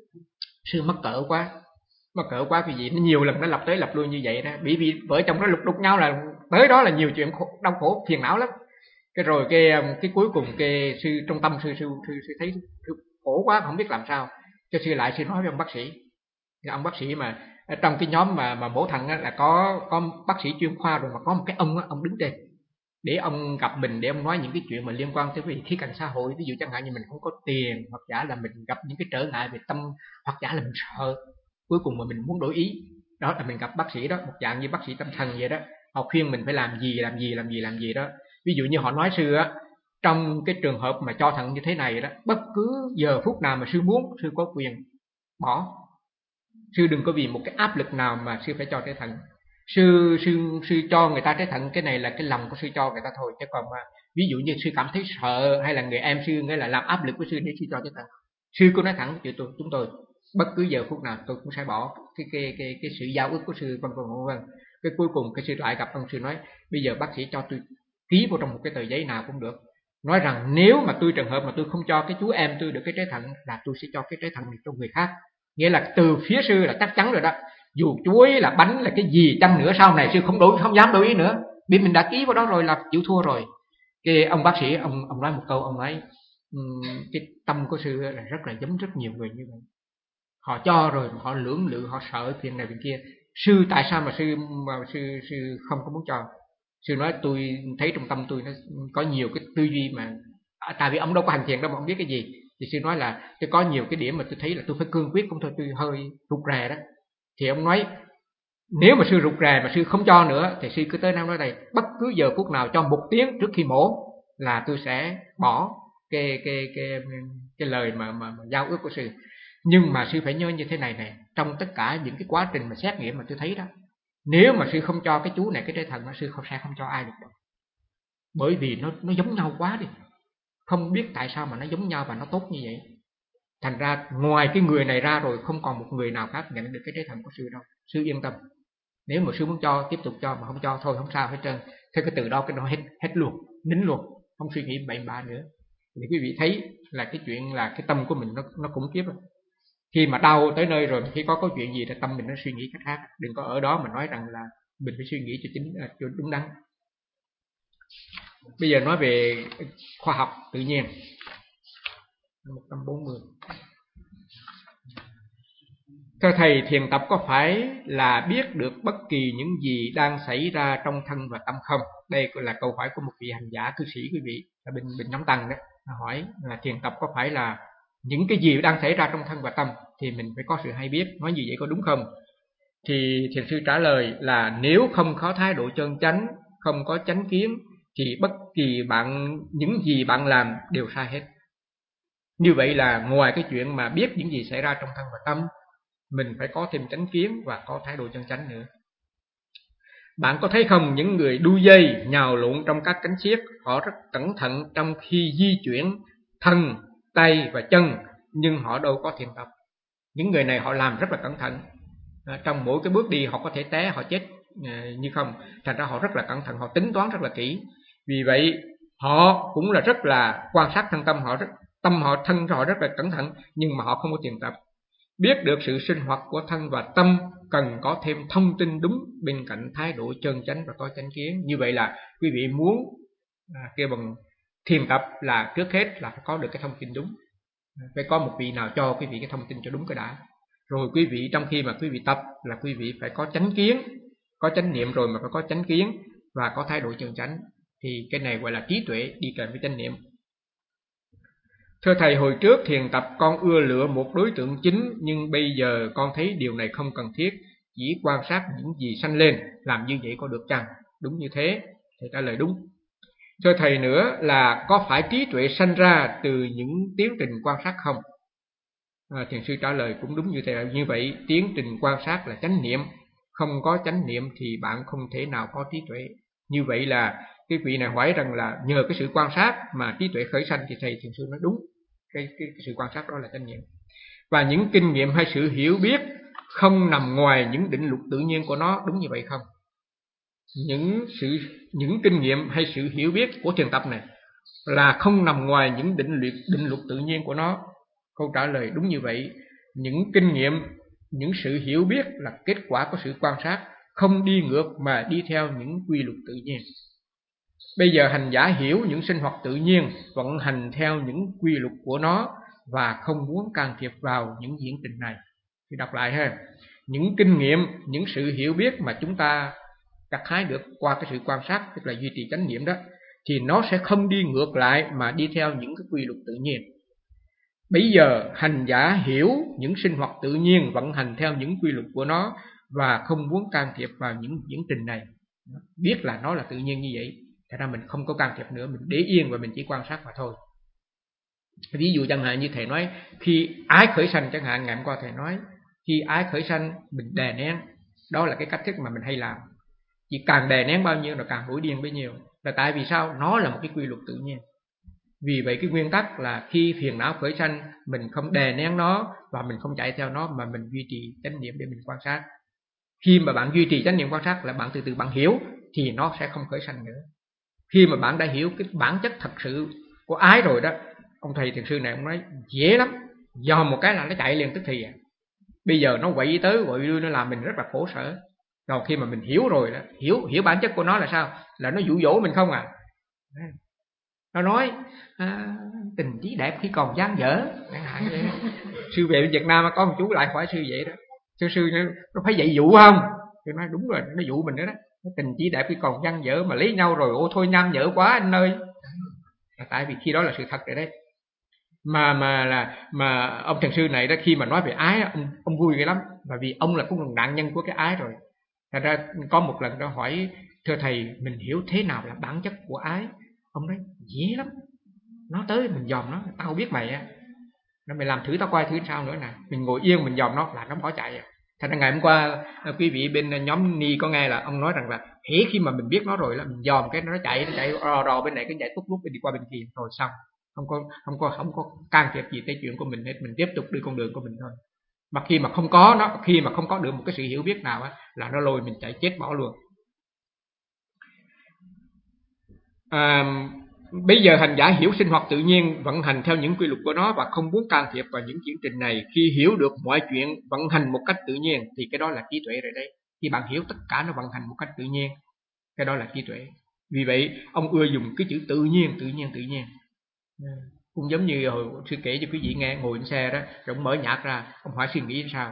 Sư mắc cỡ quá, mắc cỡ quá quý vị, nó nhiều lần nó lặp tới lặp lui như vậy đó, bởi vì vợ chồng nó lục đục nhau là tới đó là nhiều chuyện khổ, đau khổ phiền não lắm. Cái rồi cái cái cuối cùng cái sư trong tâm sư sư sư, sư thấy sư khổ quá không biết làm sao, cho sư lại sư nói với ông bác sĩ. Thì ông bác sĩ mà trong cái nhóm mà mà mổ thận á, là có có bác sĩ chuyên khoa rồi, mà có một cái ông á, ông đứng trên để ông gặp mình, để ông nói những cái chuyện mà liên quan tới cái khía cạnh xã hội. Ví dụ chẳng hạn như mình không có tiền, hoặc giả là mình gặp những cái trở ngại về tâm, hoặc giả là mình sợ cuối cùng mà mình muốn đổi ý, đó là mình gặp bác sĩ đó, một dạng như bác sĩ tâm thần vậy đó. Họ khuyên mình phải làm gì làm gì làm gì làm gì đó. Ví dụ như họ nói sư á, trong cái trường hợp mà cho thận như thế này đó, bất cứ giờ phút nào mà sư muốn, sư có quyền bỏ. Sư đừng có vì một cái áp lực nào mà sư phải cho trái thận. Sư sư sư cho người ta trái thận, cái này là cái lòng của sư cho người ta thôi. Chứ còn mà ví dụ như sư cảm thấy sợ, hay là người em sư nghĩa là làm áp lực với sư để sư cho trái thận, sư cứ nói thẳng với tôi, chúng tôi bất cứ giờ phút nào tôi cũng sẽ bỏ cái cái cái cái sự giao ước của sư, vân vân vân. Cái cuối cùng cái sư lại gặp ông sư nói bây giờ bác sĩ cho tôi ký vào trong một cái tờ giấy nào cũng được, nói rằng nếu mà tôi trường hợp mà tôi không cho cái chú em tôi được cái trái thận, là tôi sẽ cho cái trái thận này cho người khác. Nghĩa là từ phía sư là chắc chắn rồi đó, dù chuối là bánh là cái gì chăng nữa sau này sư không đổi, không dám đổi ý nữa, vì mình đã ký vào đó rồi là chịu thua rồi. Cái ông bác sĩ ông ông nói một câu, ông nói um, cái tâm của sư là rất là giống rất nhiều người như vậy. Họ cho rồi họ lưỡng lự, họ sợ chuyện này chuyện kia. Sư tại sao mà sư mà sư sư không có muốn cho? Sư nói tôi thấy trong tâm tôi nó có nhiều cái tư duy mà à, tại vì ông đâu có hành thiền đâu mà ông biết cái gì. Thì sư nói là tôi có nhiều cái điểm mà tôi thấy là tôi phải cương quyết, cũng thôi tôi hơi rụt rè đó. Thì ông nói nếu mà sư rụt rè mà sư không cho nữa thì sư cứ tới năm nói đây, bất cứ giờ phút nào cho một tiếng trước khi mổ là tôi sẽ bỏ cái cái cái cái, cái lời mà, mà, mà giao ước của sư. Nhưng mà sư phải nhớ như thế này này, trong tất cả những cái quá trình mà xét nghiệm mà tôi thấy đó, nếu mà sư không cho cái chú này cái trái thận, sư không sẽ không cho ai được đâu. Bởi vì nó nó giống nhau quá đi, không biết tại sao mà nó giống nhau và nó tốt như vậy. Thành ra ngoài cái người này ra rồi không còn một người nào khác nhận được cái trái thận của sư đâu. Sư yên tâm, nếu mà sư muốn cho tiếp tục cho, mà không cho thôi không sao hết trơn. Thế cái từ đó cái nó hết hết luôn, nín luôn, không suy nghĩ bậy bạ nữa. Thì quý vị thấy là cái chuyện là cái tâm của mình nó nó khủng khiếp. Khi mà đau tới nơi rồi, khi có có chuyện gì thì tâm mình nó suy nghĩ cách khác, đừng có ở đó mà nói rằng là mình phải suy nghĩ cho chính cho đúng đắn. Bây giờ nói về khoa học tự nhiên. một trăm bốn mươi. Theo thầy, thiền tập có phải là biết được bất kỳ những gì đang xảy ra trong thân và tâm không? Đây là câu hỏi của một vị hành giả cư sĩ quý vị, là bên bên nhóm tăng đó, hỏi là thiền tập có phải là những cái gì đang xảy ra trong thân và tâm thì mình phải có sự hay biết, nói như vậy có đúng không? Thì thiền sư trả lời là nếu không có thái độ chân chánh, không có chánh kiến thì bất kỳ bạn những gì bạn làm đều sai hết. Như vậy là ngoài cái chuyện mà biết những gì xảy ra trong thân và tâm, mình phải có thêm chánh kiến và có thái độ chân chánh nữa. Bạn có thấy không, những người đu dây nhào lộn trong các cánh xiếc, họ rất cẩn thận trong khi di chuyển thân, tay và chân, nhưng họ đâu có thiền tập. Những người này họ làm rất là cẩn thận, trong mỗi cái bước đi họ có thể té, họ chết như không. Thành ra họ rất là cẩn thận, họ tính toán rất là kỹ. Vì vậy họ cũng là rất là quan sát thân tâm, họ rất tâm họ thân họ rất là cẩn thận, nhưng mà họ không có thiền tập. Biết được sự sinh hoạt của thân và tâm cần có thêm thông tin đúng bên cạnh thái độ chân chánh và có chánh kiến. Như vậy là quý vị muốn à, kêu bằng thiền tập là trước hết là phải có được cái thông tin đúng, phải có một vị nào cho quý vị cái thông tin cho đúng cái đã. Rồi quý vị trong khi mà quý vị tập là quý vị phải có chánh kiến, có chánh niệm rồi mà phải có chánh kiến và có thái độ chân chánh. Thì cái này gọi là trí tuệ đi kèm với chánh niệm. Thưa thầy, hồi trước thiền tập con ưa lựa một đối tượng chính, nhưng bây giờ con thấy điều này không cần thiết, chỉ quan sát những gì sanh lên. Làm như vậy có được chăng? Đúng như thế. Thầy trả lời đúng. Thưa thầy, nữa là có phải trí tuệ sanh ra từ những tiến trình quan sát không? À, thiền sư trả lời cũng đúng như thế. Như vậy tiến trình quan sát là chánh niệm, không có chánh niệm thì bạn không thể nào có trí tuệ. Như vậy là cái vị này hỏi rằng là nhờ cái sự quan sát mà trí tuệ khởi sanh, thì thầy thiền sư nói đúng. Cái, cái, cái sự quan sát đó là chánh niệm. Và những kinh nghiệm hay sự hiểu biết không nằm ngoài những định luật tự nhiên của nó, đúng như vậy không? Những sự những kinh nghiệm hay sự hiểu biết của thiền tập này là không nằm ngoài những định luật định luật tự nhiên của nó. Câu trả lời đúng như vậy. Những kinh nghiệm, những sự hiểu biết là kết quả của sự quan sát, không đi ngược mà đi theo những quy luật tự nhiên. Bây giờ hành giả hiểu những sinh hoạt tự nhiên vận hành theo những quy luật của nó và không muốn can thiệp vào những diễn trình này. Thì đọc lại ha. Những kinh nghiệm, những sự hiểu biết mà chúng ta gặt hái được qua cái sự quan sát, tức là duy trì chánh niệm đó, thì nó sẽ không đi ngược lại mà đi theo những cái quy luật tự nhiên. Bây giờ hành giả hiểu những sinh hoạt tự nhiên vận hành theo những quy luật của nó và không muốn can thiệp vào những diễn trình này. Biết là nó là tự nhiên như vậy, thật ra mình không có can thiệp nữa, mình để yên và mình chỉ quan sát mà thôi. Ví dụ chẳng hạn như thầy nói, khi ái khởi sanh chẳng hạn, ngày hôm qua thầy nói, khi ái khởi sanh mình đè nén, đó là cái cách thức mà mình hay làm. Chỉ càng đè nén bao nhiêu là càng nổi điên bấy nhiêu. Là tại vì sao? Nó là một cái quy luật tự nhiên. Vì vậy cái nguyên tắc là khi phiền não khởi sanh, mình không đè nén nó và mình không chạy theo nó, mà mình duy trì chánh niệm để mình quan sát. Khi mà bạn duy trì chánh niệm quan sát là bạn từ từ bạn hiểu thì nó sẽ không khởi sanh nữa. Khi mà bạn đã hiểu cái bản chất thật sự của ái rồi đó, ông thầy thiền sư này ông nói dễ lắm, dòm một cái là nó chạy liền tức thì à. Bây giờ nó quậy tới quậy lui, nó làm mình rất là khổ sở. Rồi khi mà mình hiểu rồi đó, hiểu hiểu bản chất của nó là sao? Là nó dụ dỗ mình không à. Nó nói à, tình trí đẹp khi còn dang dở. Sư về Việt Nam có một chú lại hỏi sư vậy đó. Sư sư nó phải dạy dụ không? Tôi nói đúng rồi, nó dụ mình đó đó. Tình trí đẹp khi còn dang dở mà lấy nhau rồi, ô thôi nham nhở quá anh ơi. Là tại vì khi đó là sự thật rồi đấy. Mà mà là mà ông thiền sư này đó, khi mà nói về ái ông, ông vui lắm, bởi vì ông là cũng là nạn nhân của cái ái rồi. Thật ra có một lần đó hỏi thưa thầy, mình hiểu thế nào là bản chất của ái? Ông nói dễ lắm, nó tới mình dòm nó, tao biết mày á, nó mày làm thử tao coi thử sao nữa nè. Mình ngồi yên mình dòm nó là nó bỏ chạy à. Thành ra ngày hôm qua quý vị bên nhóm Ni có nghe là ông nói rằng là hễ khi mà mình biết nó rồi là mình dòm cái nó chạy nó chạy rò rò bên này, cái chạy tút lút đi qua bên kia rồi xong, không có không có không có can thiệp gì tới chuyện của mình hết, mình tiếp tục đi con đường của mình thôi. Mà khi mà không có nó, khi mà không có được một cái sự hiểu biết nào á, là nó lôi mình chạy chết bỏ luôn. À, bây giờ hành giả hiểu sinh hoạt tự nhiên vận hành theo những quy luật của nó và không muốn can thiệp vào những tiến trình này. Khi hiểu được mọi chuyện vận hành một cách tự nhiên thì cái đó là trí tuệ rồi đấy. Khi bạn hiểu tất cả nó vận hành một cách tự nhiên, cái đó là trí tuệ. Vì vậy ông ưa dùng cái chữ tự nhiên, tự nhiên, tự nhiên. Cũng giống như hồi sư kể cho quý vị nghe, ngồi trên xe đó, rồi ông mở nhạc ra, ông hỏi suy nghĩ sao.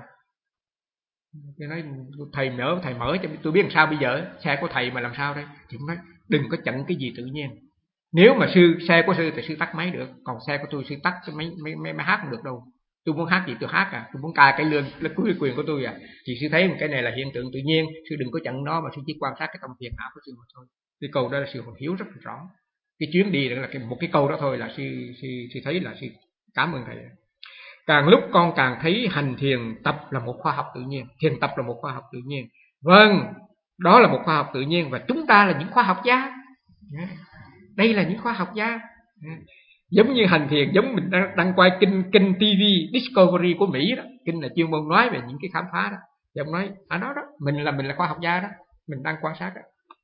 Tôi nói thầy mở, thầy mở cho tôi biết làm sao bây giờ, xe của thầy mà làm sao đây. Thì ông nói đừng có chặn cái gì tự nhiên. Nếu mà sư xe của sư thì sư tắt máy được, còn xe của tôi sư tắt cái máy, máy, máy, máy hát không được đâu. Tôi muốn hát gì tôi hát à, tôi muốn ca cái lương là cuối quyền của tôi à. Thì sư thấy cái này là hiện tượng tự nhiên, sư đừng có chặn nó mà sư chỉ quan sát cái tâm phiền não của sư mà thôi. Cái câu đó là sư còn hiểu rất là rõ. Cái chuyến đi đó là cái, một cái câu đó thôi là sư, sư, sư thấy là sư cảm ơn thầy. Càng lúc con càng thấy hành thiền tập là một khoa học tự nhiên. Thiền tập là một khoa học tự nhiên. Vâng, đó là một khoa học tự nhiên. Và chúng ta là những khoa học gia. Đây là những khoa học gia. Giống như hành thiền, giống mình đang, đang quay kinh kinh ti vi Discovery của Mỹ đó. Kinh là chuyên môn nói về những cái khám phá đó. Thì ông nói, à đó đó, mình là mình là khoa học gia đó. Mình đang quan sát đó.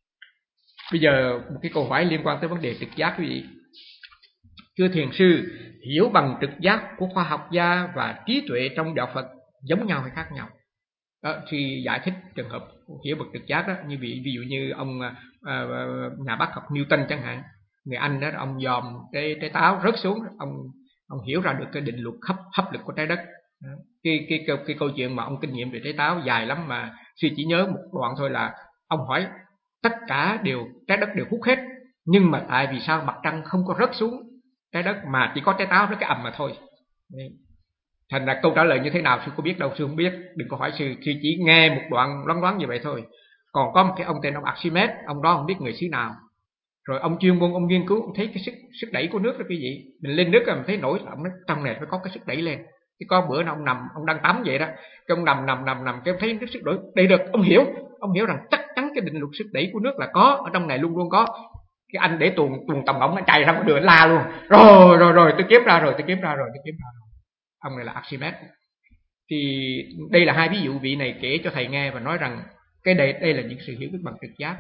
Bây giờ một cái câu hỏi liên quan tới vấn đề trực giác quý vị. Thưa thiền sư, hiểu bằng trực giác của khoa học gia và trí tuệ trong đạo Phật giống nhau hay khác nhau? Đó, thì giải thích trường hợp hiểu bằng trực giác đó, như ví, ví dụ như ông à, nhà bác học Newton chẳng hạn, người Anh đó, ông dòm cái trái táo rớt xuống, ông ông hiểu ra được cái định luật hấp hấp lực của trái đất. Đó. Cái, cái cái cái câu chuyện mà ông kinh nghiệm về trái táo dài lắm mà sư chỉ nhớ một đoạn thôi là ông hỏi tất cả đều trái đất đều hút hết, nhưng mà tại vì sao mặt trăng không có rớt xuống trái đất mà chỉ có trái táo rớt cái ầm mà thôi. Đấy. Thành ra câu trả lời như thế nào sư có biết đâu, sư không biết, đừng có hỏi sư, sư chỉ nghe một đoạn loáng loáng như vậy thôi. Còn có một cái ông tên ông Archimedes, ông đó không biết người xứ nào, rồi ông chuyên môn ông nghiên cứu, ông thấy cái sức sức đẩy của nước đó quý vị, mình lên nước là mình thấy nổi, ông nói trong này phải có cái sức đẩy lên. Cái có bữa nào ông nằm, ông đang tắm vậy đó, cái ông nằm nằm nằm nằm cái ông thấy cái sức đẩy đây được, ông hiểu, ông hiểu rằng chắc chắn cái định luật sức đẩy của nước là có ở trong này, luôn luôn có. Cái anh để tuồng tuồng tầm ổng nó chạy ra ngoài đường la luôn, rồi rồi rồi tôi kiếm ra rồi, tôi kiếm ra rồi, tôi kiếm ra rồi. Ông này là Archimedes. Thì đây là hai ví dụ, vị này kể cho thầy nghe và nói rằng cái đây đây là những sự hiểu biết bằng trực giác.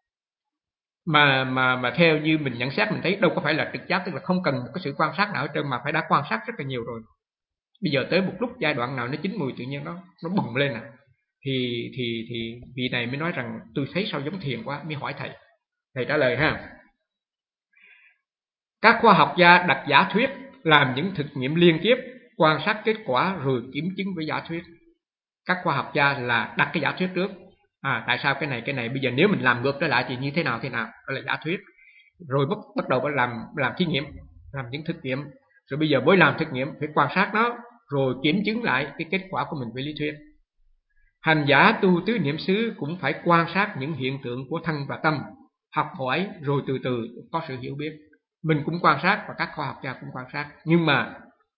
Mà mà mà theo như mình nhận xét mình thấy đâu có phải là trực giác, tức là không cần một cái sự quan sát nào hết trơn mà phải đã quan sát rất là nhiều rồi. Bây giờ tới một lúc giai đoạn nào nó chín mùi tự nhiên nó nó bùng lên à. Thì thì thì vị này mới nói rằng tôi thấy sao giống thiền quá, mới hỏi thầy. Thầy trả lời ha. Các khoa học gia đặt giả thuyết, làm những thực nghiệm liên tiếp, quan sát kết quả rồi kiểm chứng với giả thuyết. Các khoa học gia là đặt cái giả thuyết trước. À, tại sao cái này cái này bây giờ nếu mình làm ngược trở lại thì như thế nào thế nào, đó là giả thuyết. Rồi bắt bắt đầu làm làm thí nghiệm, làm những thực nghiệm. Rồi bây giờ mới làm thực nghiệm phải quan sát nó, rồi kiểm chứng lại cái kết quả của mình với lý thuyết. Hành giả tu tứ niệm xứ cũng phải quan sát những hiện tượng của thân và tâm, học hỏi rồi từ từ có sự hiểu biết. Mình cũng quan sát và các khoa học gia cũng quan sát. Nhưng mà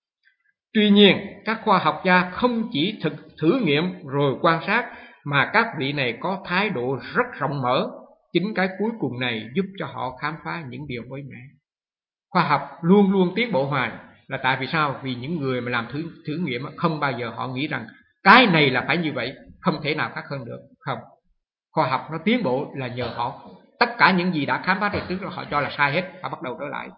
tuy nhiên các khoa học gia không chỉ thực thử nghiệm rồi quan sát, mà các vị này có thái độ rất rộng mở. Chính cái cuối cùng này giúp cho họ khám phá những điều mới mẻ. Khoa học luôn luôn tiến bộ hoài là tại vì sao? Vì những người mà làm thử, thử nghiệm không bao giờ họ nghĩ rằng cái này là phải như vậy, không thể nào khác hơn được. Không, khoa học nó tiến bộ là nhờ họ. Tất cả những gì đã khám phá được trước đó họ cho là sai hết, họ bắt đầu trở lại.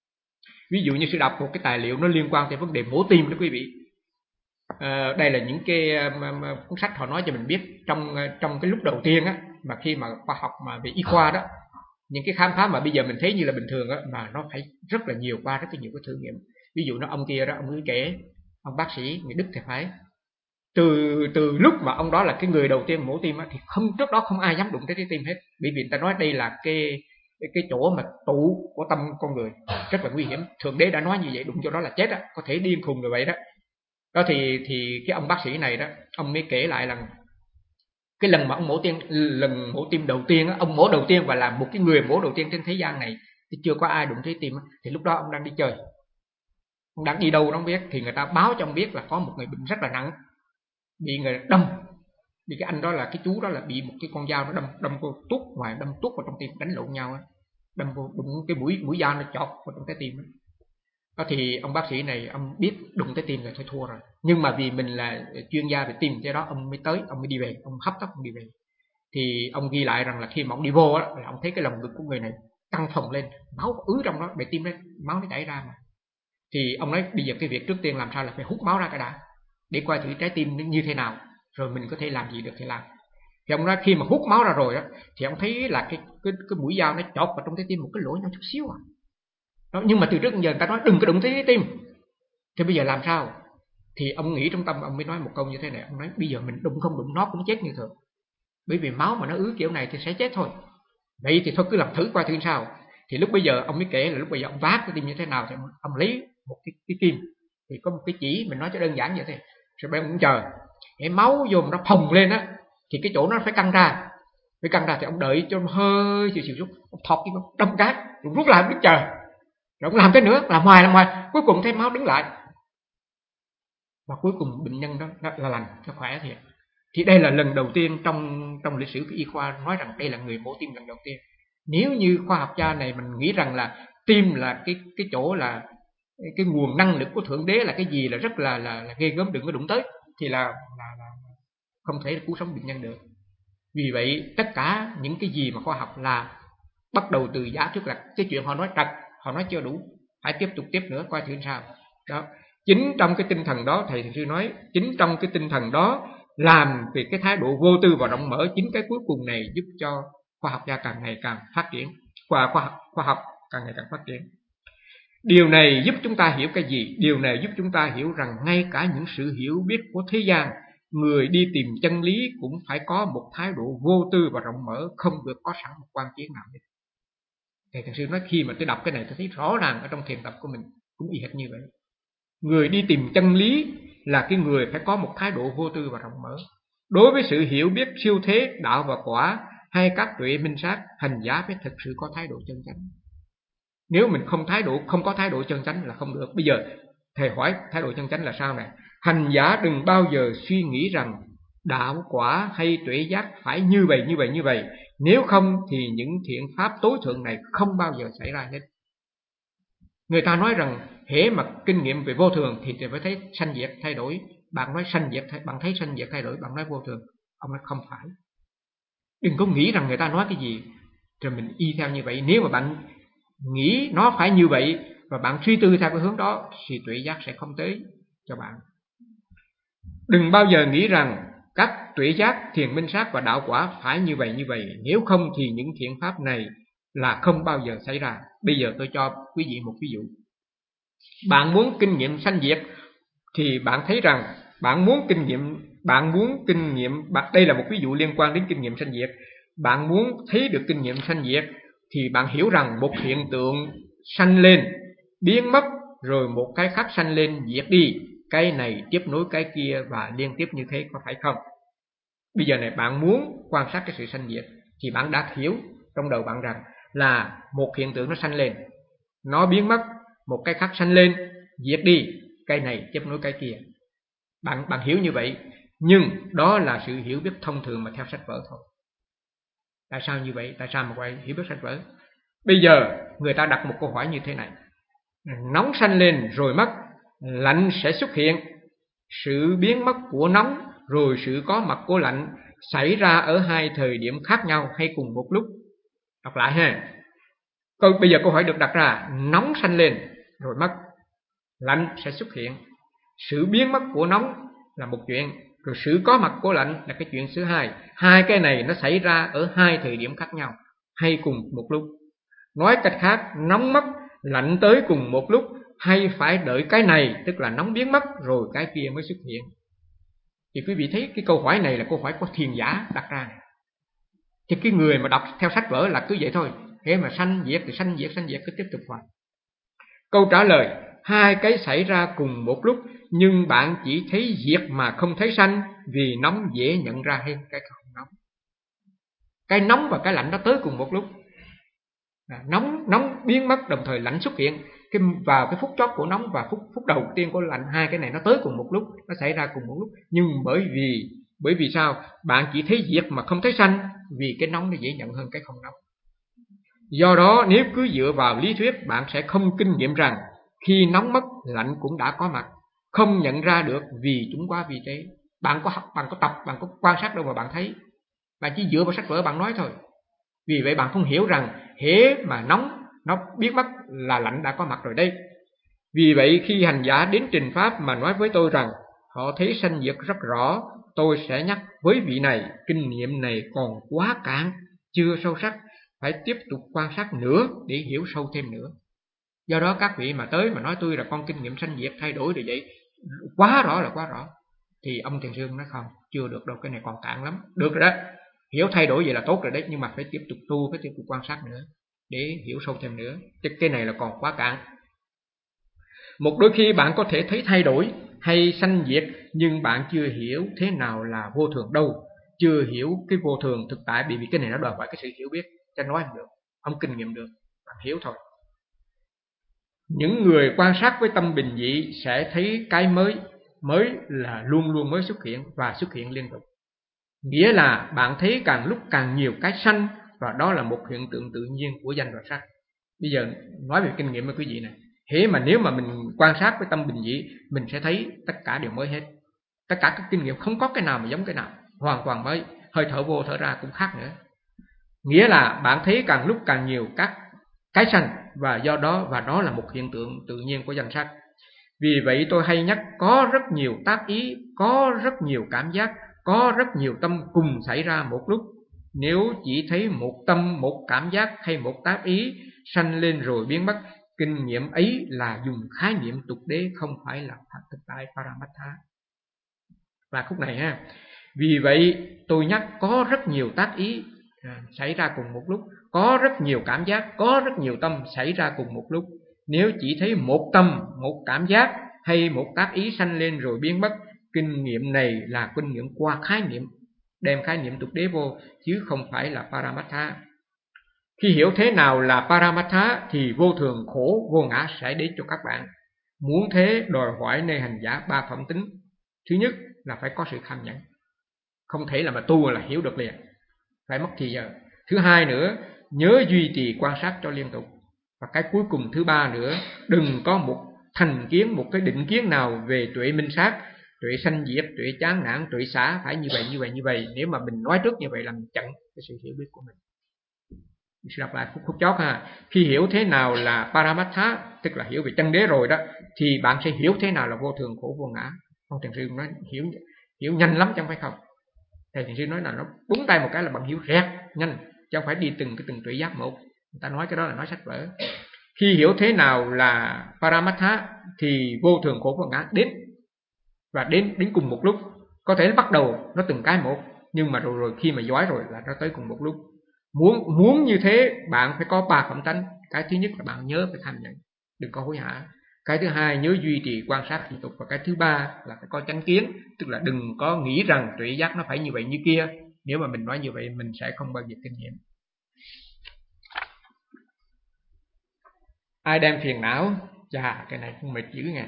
Ví dụ như sư đọc một cái tài liệu nó liên quan tới vấn đề mổ tim đó quý vị. À, đây là những cái uh, cuốn sách họ nói cho mình biết trong uh, trong cái lúc đầu tiên á, mà khi mà khoa học mà về y khoa đó, những cái khám phá mà bây giờ mình thấy như là bình thường á, mà nó phải rất là nhiều qua rất là nhiều cái thử nghiệm. Ví dụ nó ông kia đó, ông ấy kể, ông bác sĩ người Đức thì phải từ từ lúc mà ông đó là cái người đầu tiên mổ tim á, thì không trước đó không ai dám đụng tới cái tim hết, bởi vì người ta nói đây là cái cái, cái chỗ mà tụ của tâm con người, rất là nguy hiểm. Thượng đế đã nói như vậy, đụng chỗ đó là chết á, có thể điên khùng như vậy đó. Đó thì thì cái ông bác sĩ này đó, ông mới kể lại là cái lần mà ông mổ tim, lần mổ tim đầu tiên á, ông mổ đầu tiên và là một cái người mổ đầu tiên trên thế gian này thì chưa có ai đụng thấy tim á, thì lúc đó ông đang đi chơi, ông đang đi đâu đó không biết, thì người ta báo cho ông biết là có một người bệnh rất là nặng, bị người đâm, vì cái anh đó là cái chú đó là bị một cái con dao nó đâm đâm vô tuốt ngoài, đâm tuốt vào trong tim, đánh lộn nhau á, đâm vô đụng cái mũi mũi dao nó chọt vào trong cái tim á. Đó thì ông bác sĩ này ông biết đụng tới tim rồi thôi thua rồi, nhưng mà vì mình là chuyên gia về tim, cái đó ông mới tới, ông mới đi về, ông hấp tấp ông đi về. Thì ông ghi lại rằng là khi mà ông đi vô á, là ông thấy cái lồng ngực của người này căng phồng lên, máu ứ trong đó, bề tim đấy máu nó chảy ra mà. Thì ông nói bây giờ cái việc trước tiên làm sao là phải hút máu ra cái đã, để coi thử trái tim nó như thế nào, rồi mình có thể làm gì được thì làm. Thì ông nói khi mà hút máu ra rồi á, thì ông thấy là cái cái cái mũi dao nó chọc vào trong trái tim một cái lỗ nhỏ chút xíu à. Đó, nhưng mà từ trước đến giờ người ta nói đừng có đụng tới trái tim. Thì bây giờ làm sao? Thì ông nghĩ trong tâm ông mới nói một câu như thế này, ông nói bây giờ mình đụng không đụng nó cũng chết như thường. Bởi vì máu mà nó ứ kiểu này thì sẽ chết thôi. Vậy thì thôi cứ làm thử qua thử sao. Thì lúc bây giờ ông mới kể là lúc bây giờ ông vác cái tim như thế nào, thì ông, ông lấy một cái, cái kim, thì có một cái chỉ, mình nói cho đơn giản vậy thôi. Rồi bây giờ ông chờ, cái máu vô mà nó phồng lên á, thì cái chỗ nó phải căng ra. Phải căng ra thì ông đợi cho nó hơi chịu chịu rút, ông thọt cái đâm cái, rồi rút lại đứng chờ. Rồi ông làm cái nữa, làm hoài làm hoài, cuối cùng thấy máu đứng lại. Và cuối cùng bệnh nhân đó, đó là lành, nó khỏe thiệt. Thì đây là lần đầu tiên trong trong lịch sử của y khoa nói rằng đây là người mổ tim lần đầu tiên. Nếu như khoa học gia này mình nghĩ rằng là tim là cái cái chỗ là cái nguồn năng lực của thượng đế, là cái gì là rất là là, là ghê gớm, đừng có đụng tới, thì là, là, là không thể cứu sống bệnh nhân được. Vì vậy tất cả những cái gì mà khoa học là bắt đầu từ giả thuyết, là cái chuyện họ nói trật, họ nói chưa đủ, phải tiếp tục tiếp nữa coi thử sao. Đó, chính trong cái tinh thần đó, thầy thiền sư nói, chính trong cái tinh thần đó làm về cái thái độ vô tư và rộng mở, chính cái cuối cùng này giúp cho khoa học gia càng ngày càng phát triển, khoa khoa học, khoa học càng ngày càng phát triển. Điều này giúp chúng ta hiểu cái gì? Điều này giúp chúng ta hiểu rằng ngay cả những sự hiểu biết của thế gian, người đi tìm chân lý cũng phải có một thái độ vô tư và rộng mở, không được có sẵn một quan kiến nào hết. Thầy thiền sư nói khi mà tôi đọc cái này tôi thấy rõ ràng ở trong thiền tập của mình cũng y hệt như vậy. Người đi tìm chân lý là cái người phải có một thái độ vô tư và rộng mở. Đối với sự hiểu biết siêu thế, đạo và quả hay các tuệ minh sát, hành giả phải thực sự có thái độ chân chánh. Nếu mình không thái độ không có thái độ chân chánh là không được. Bây giờ thầy hỏi thái độ chân chánh là sao này? Hành giả đừng bao giờ suy nghĩ rằng đạo quả hay tuệ giác phải như vậy như vậy như vậy, nếu không thì những thiện pháp tối thượng này không bao giờ xảy ra hết. Người ta nói rằng hễ mà kinh nghiệm về vô thường thì phải thấy sanh diệt thay đổi. Bạn nói sanh diệt, bạn thấy sanh diệt thay đổi, bạn nói vô thường. Ông nói không phải. Đừng có nghĩ rằng người ta nói cái gì rồi mình y theo như vậy. Nếu mà bạn nghĩ nó phải như vậy và bạn suy tư theo cái hướng đó thì tuệ giác sẽ không tới cho bạn. Đừng bao giờ nghĩ rằng các tuệ giác, thiền minh sát và đạo quả phải như vậy như vậy, nếu không thì những thiện pháp này là không bao giờ xảy ra. Bây giờ tôi cho quý vị một ví dụ. Bạn muốn kinh nghiệm sanh diệt thì bạn thấy rằng bạn muốn kinh nghiệm bạn muốn kinh nghiệm đây là một ví dụ liên quan đến kinh nghiệm sanh diệt. Bạn muốn thấy được kinh nghiệm sanh diệt thì bạn hiểu rằng một hiện tượng sanh lên, biến mất, rồi một cái khác sanh lên, diệt đi, cái này tiếp nối cái kia và liên tiếp như thế, có phải không? Bây giờ này bạn muốn quan sát cái sự sanh diệt thì bạn đã hiểu trong đầu bạn rằng là một hiện tượng nó sanh lên, nó biến mất, một cái khác sanh lên, diệt đi, cái này tiếp nối cái kia. Bạn bạn hiểu như vậy, nhưng đó là sự hiểu biết thông thường mà theo sách vở thôi. Tại sao như vậy? Tại sao mà phải hiểu biết sách vở? Bây giờ người ta đặt một câu hỏi như thế này: nóng sanh lên rồi mất, lạnh sẽ xuất hiện. Sự biến mất của nóng rồi sự có mặt của lạnh xảy ra ở hai thời điểm khác nhau hay cùng một lúc? Đọc lại ha. Câu bây giờ câu hỏi được đặt ra: nóng sanh lên rồi mất, lạnh sẽ xuất hiện. Sự biến mất của nóng là một chuyện, rồi sự có mặt của lạnh là cái chuyện thứ hai. Hai cái này nó xảy ra ở hai thời điểm khác nhau hay cùng một lúc. Nói cách khác, nóng mất, lạnh tới cùng một lúc, hay phải đợi cái này, tức là nóng biến mất, rồi cái kia mới xuất hiện? Thì quý vị thấy cái câu hỏi này là câu hỏi của thiền giả đặt ra. Thì cái người mà đọc theo sách vở là cứ vậy thôi, thế mà sanh diệt thì sanh diệt, sanh diệt cứ tiếp tục hoài. Câu trả lời: hai cái xảy ra cùng một lúc, nhưng bạn chỉ thấy diệt mà không thấy sanh, vì nóng dễ nhận ra hơn cái không nóng. Cái nóng và cái lạnh nó tới cùng một lúc. À, nóng nóng biến mất đồng thời lạnh xuất hiện. Cái vào cái phút chót của nóng và phút phút đầu tiên của lạnh, hai cái này nó tới cùng một lúc, nó xảy ra cùng một lúc. Nhưng bởi vì bởi vì sao? Bạn chỉ thấy diệt mà không thấy sanh, vì cái nóng nó dễ nhận hơn cái không nóng. Do đó nếu cứ dựa vào lý thuyết, bạn sẽ không kinh nghiệm rằng khi nóng mất, lạnh cũng đã có mặt, không nhận ra được vì chúng quá vi tế. Bạn có học, bạn có tập, bạn có quan sát đâu mà bạn thấy. Bạn chỉ dựa vào sách vở bạn nói thôi. Vì vậy bạn không hiểu rằng hễ mà nóng nó biến mất là lạnh đã có mặt rồi đây. Vì vậy khi hành giả đến trình pháp mà nói với tôi rằng họ thấy sanh diệt rất rõ. Tôi sẽ nhắc với vị này, kinh nghiệm này còn quá cạn, chưa sâu sắc, phải tiếp tục quan sát nữa để hiểu sâu thêm nữa. Do đó các vị mà tới mà nói tôi là con kinh nghiệm sanh diệt thay đổi rồi vậy, quá rõ là quá rõ, thì ông Thiền Sư nói không, chưa được đâu, cái này còn cạn lắm. Được rồi đó, hiểu thay đổi vậy là tốt rồi đấy, nhưng mà phải tiếp tục tu, phải tiếp tục quan sát nữa để hiểu sâu thêm nữa, chứ cái này là còn quá cạn. Một đôi khi bạn có thể thấy thay đổi hay sanh diệt, nhưng bạn chưa hiểu thế nào là vô thường đâu, chưa hiểu cái vô thường thực tại, bởi vì cái này nó đòi hỏi cái sự hiểu biết, cho nói không được, không kinh nghiệm được, bạn hiểu thôi. Những người quan sát với tâm bình dị sẽ thấy cái mới, mới là luôn luôn mới xuất hiện và xuất hiện liên tục. Nghĩa là bạn thấy càng lúc càng nhiều cái sanh, và đó là một hiện tượng tự nhiên của danh và sắc. Bây giờ nói về kinh nghiệm với quý vị này, thế mà nếu mà mình quan sát với tâm bình dị, mình sẽ thấy tất cả đều mới hết. Tất cả các kinh nghiệm không có cái nào mà giống cái nào, hoàn toàn mới, hơi thở vô thở ra cũng khác nữa. Nghĩa là bạn thấy càng lúc càng nhiều các cái sanh, và do đó và đó là một hiện tượng tự nhiên của danh sắc. Vì vậy tôi hay nhắc có rất nhiều tác ý, có rất nhiều cảm giác, có rất nhiều tâm cùng xảy ra một lúc. Nếu chỉ thấy một tâm, một cảm giác hay một tác ý sanh lên rồi biến mất, kinh nghiệm ấy là dùng khái niệm tục đế, không phải là thực tại Paramattha. Và khúc này ha. Vì vậy tôi nhắc có rất nhiều tác ý à, xảy ra cùng một lúc, có rất nhiều cảm giác, có rất nhiều tâm xảy ra cùng một lúc. Nếu chỉ thấy một tâm, một cảm giác hay một tác ý sanh lên rồi biến mất, kinh nghiệm này là kinh nghiệm qua khái niệm, đem khái niệm tục đế vô, chứ không phải là Paramattha. Khi hiểu thế nào là Paramattha thì vô thường, khổ, vô ngã sẽ đến cho các bạn. Muốn thế đòi hỏi nơi hành giả ba phẩm tính. Thứ nhất là phải có sự tham nhẫn, không thể là mà tu là hiểu được liền, phải mất thì giờ. Thứ hai nữa, nhớ duy trì quan sát cho liên tục. Và cái cuối cùng thứ ba nữa, đừng có một thành kiến, một cái định kiến nào về tuệ minh sát, tuệ sanh diệt, tuệ chán nản, tuệ xả, phải như vậy như vậy như vậy. Nếu mà mình nói trước như vậy là mình chặn cái sự hiểu biết của mình. Mình sẽ đọc lại khúc, khúc chót ha. Khi hiểu thế nào là Paramattha, tức là hiểu về chân đế rồi đó, thì bạn sẽ hiểu thế nào là vô thường, khổ, vô ngã. Ông Thiền Sư nói hiểu hiểu nhanh lắm chứ không phải không. Thầy Thiền Sư nói là nó búng tay một cái là bạn hiểu rẹt nhanh, chứ không phải đi từng cái từng tuệ giác một. Người ta nói cái đó là nói sách vở. Khi hiểu thế nào là Paramattha thì vô thường, khổ, vô ngã đến, và đến đến cùng một lúc. Có thể nó bắt đầu nó từng cái một, nhưng mà rồi rồi khi mà giỏi rồi là nó tới cùng một lúc. Muốn muốn như thế bạn phải có ba phẩm tánh. Cái thứ nhất là bạn nhớ phải tham nhận, đừng có hối hả. Cái thứ hai nhớ duy trì quan sát liên tục, và cái thứ ba là phải có chánh kiến, tức là đừng có nghĩ rằng tuệ giác nó phải như vậy như kia. Nếu mà mình nói như vậy mình sẽ không bao giờ kinh nghiệm. Ai đem phiền não? Chà, cái này cũng mệt dữ nha.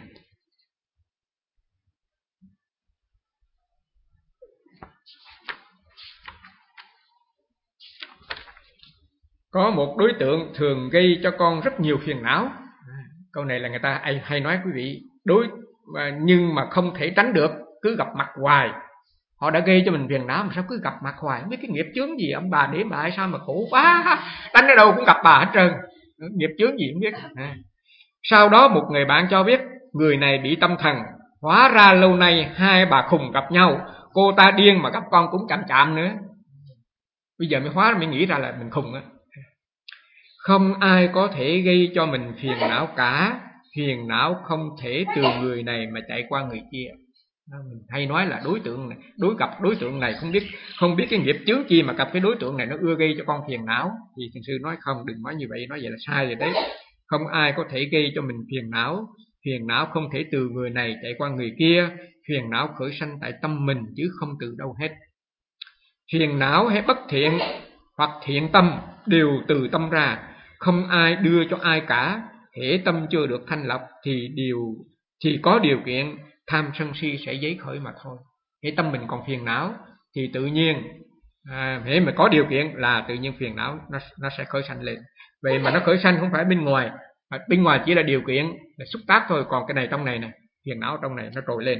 Có một đối tượng thường gây cho con rất nhiều phiền não. Câu này là người ta hay, hay nói quý vị. Đối nhưng mà không thể tránh được, cứ gặp mặt hoài. Họ đã gây cho mình phiền não mà sao cứ gặp mặt hoài? Mấy cái nghiệp chướng gì ông bà để bà hay sao mà khổ quá, đánh ở đâu cũng gặp bà hết trơn. Nghiệp chướng gì không biết. À. Sau đó một người bạn cho biết người này bị tâm thần, hóa ra lâu nay hai bà khùng gặp nhau, cô ta điên mà gặp con cũng chạm chạm nữa. Bây giờ mới hóa mới nghĩ ra là mình khùng á. Không ai có thể gây cho mình phiền não cả, phiền não không thể từ người này mà chạy qua người kia. Mình hay nói là đối tượng này, đối gặp đối tượng này không biết không biết cái nghiệp chướng chi mà gặp cái đối tượng này nó ưa gây cho con phiền não. Thì Thiền Sư nói không, đừng nói như vậy, nói vậy là sai rồi đấy. Không ai có thể gây cho mình phiền não, phiền não không thể từ người này chạy qua người kia, phiền não khởi sanh tại tâm mình chứ không từ đâu hết. Phiền não hay bất thiện hoặc thiện tâm đều từ tâm ra, không ai đưa cho ai cả. Hễ tâm chưa được thanh lọc thì điều thì có điều kiện tham sân si sẽ giấy khởi mà thôi. Hễ tâm mình còn phiền não thì tự nhiên à, hễ mà có điều kiện là tự nhiên phiền não nó nó sẽ khởi sanh lên. Vậy mà nó khởi sanh không phải bên ngoài, mà bên ngoài chỉ là điều kiện, là xúc tác thôi, còn cái này trong này này, phiền não trong này nó trồi lên.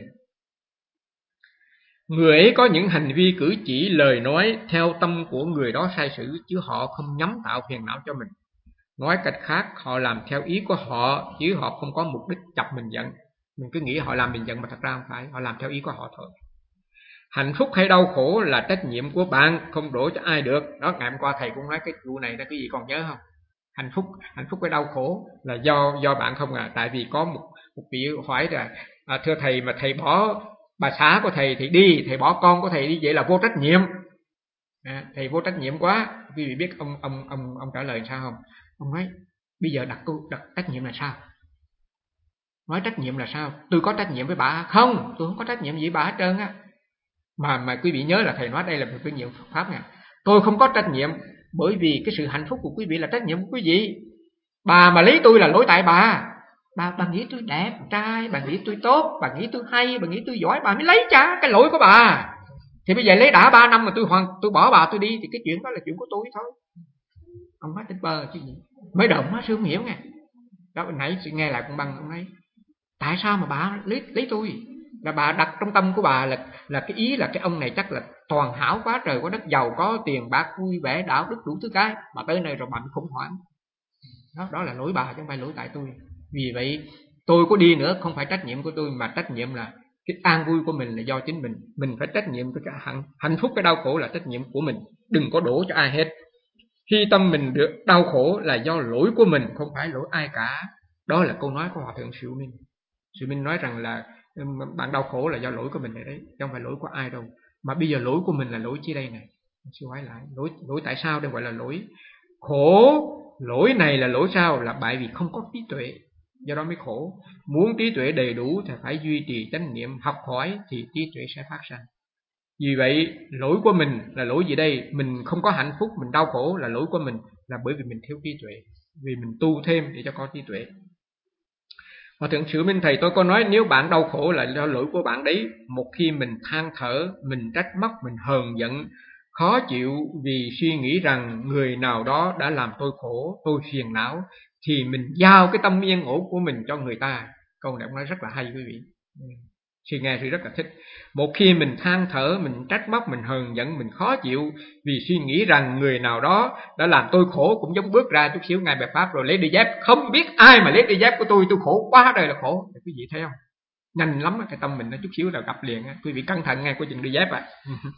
Người ấy có những hành vi cử chỉ lời nói theo tâm của người đó sai sử, chứ họ không nhắm tạo phiền não cho mình. Nói cách khác, họ làm theo ý của họ chứ họ không có mục đích chọc mình giận. Mình cứ nghĩ họ làm mình giận mà thật ra không phải, họ làm theo ý của họ thôi. Hạnh phúc hay đau khổ là trách nhiệm của bạn, không đổ cho ai được. Đó, ngày hôm qua thầy cũng nói cái vụ này đó, quý vị còn nhớ không? Hạnh phúc, hạnh phúc hay đau khổ là do do bạn không à. Tại vì có một một vị hỏi là à, thưa thầy, mà thầy bỏ bà xã của thầy thì đi, thầy bỏ con của thầy đi, vậy là vô trách nhiệm. À, thầy vô trách nhiệm quá. Quý vị biết ông ông ông ông trả lời sao không? Ông nói bây giờ đặt câu đặt trách nhiệm là sao? Nói trách nhiệm là sao? Tôi có trách nhiệm với bà không? Tôi không có trách nhiệm gì với bà hết trơn á. Mà mà quý vị nhớ là thầy nói đây là một trách nhiệm Phật pháp nha. Tôi không có trách nhiệm bởi vì cái sự hạnh phúc của quý vị là trách nhiệm của quý vị. Bà mà lấy tôi là lỗi tại bà. Bà bà nghĩ tôi đẹp trai, bà nghĩ tôi tốt, bà nghĩ tôi hay, bà nghĩ tôi giỏi, bà mới lấy cha, cái lỗi của bà. Thì bây giờ lấy đã ba năm mà tôi hoàn tôi bỏ bà tôi đi thì cái chuyện đó là chuyện của tôi thôi. Ông nói tính bơ chứ gì. Mới động á, sư không hiểu nghe. Đó hồi nãy chị nghe lại con băng ông ấy. Tại sao mà bà lấy lấy tôi? Là bà đặt trong tâm của bà là là cái ý là cái ông này chắc là toàn hảo quá trời quá đất, giàu có tiền bạc vui vẻ đạo đức đủ thứ cái, mà tới nơi rồi bà bị khủng hoảng. Đó, đó là lỗi bà chứ không phải lỗi tại tôi. Vì vậy tôi có đi nữa không phải trách nhiệm của tôi, mà trách nhiệm là cái an vui của mình là do chính mình. Mình phải trách nhiệm với cái hạnh, hạnh phúc cái đau khổ là trách nhiệm của mình, đừng có đổ cho ai hết. Khi tâm mình được đau khổ là do lỗi của mình, không phải lỗi ai cả. Đó là câu nói của Hòa Thượng Sự Minh. Sự Minh nói rằng là bạn đau khổ là do lỗi của mình này đấy, chứ không phải lỗi của ai đâu. Mà bây giờ lỗi của mình là lỗi chi đây này? Sư hỏi lại, lỗi lỗi tại sao đây gọi là lỗi? Khổ, lỗi này là lỗi sao? Là bởi vì không có trí tuệ, do đó mới khổ. Muốn trí tuệ đầy đủ thì phải duy trì chánh niệm, học hỏi thì trí tuệ sẽ phát sinh. Vì vậy lỗi của mình là lỗi gì đây? Mình không có hạnh phúc, mình đau khổ là lỗi của mình, là bởi vì mình thiếu trí tuệ, vì mình tu thêm để cho có trí tuệ. Hòa Thượng Sự Minh thầy tôi có nói nếu bạn đau khổ là do lỗi của bạn đấy. Một khi mình than thở, mình trách móc, mình hờn giận, khó chịu vì suy nghĩ rằng người nào đó đã làm tôi khổ, tôi phiền não, thì mình giao cái tâm yên ổn của mình cho người ta. Câu này ông nói rất là hay quý vị. Sư nghe sư rất là thích. Một khi mình than thở, mình trách móc, mình hờn giận, mình khó chịu vì suy nghĩ rằng người nào đó đã làm tôi khổ, cũng giống bước ra chút xíu ngài bạch pháp rồi lấy đi dép, không biết ai mà lấy đi dép của tôi, tôi khổ quá đời là khổ. Quý vị thấy không? Nhanh lắm cái tâm mình nó chút xíu là gặp liền. Quý vị cẩn thận nghe của chuyện đi dép à.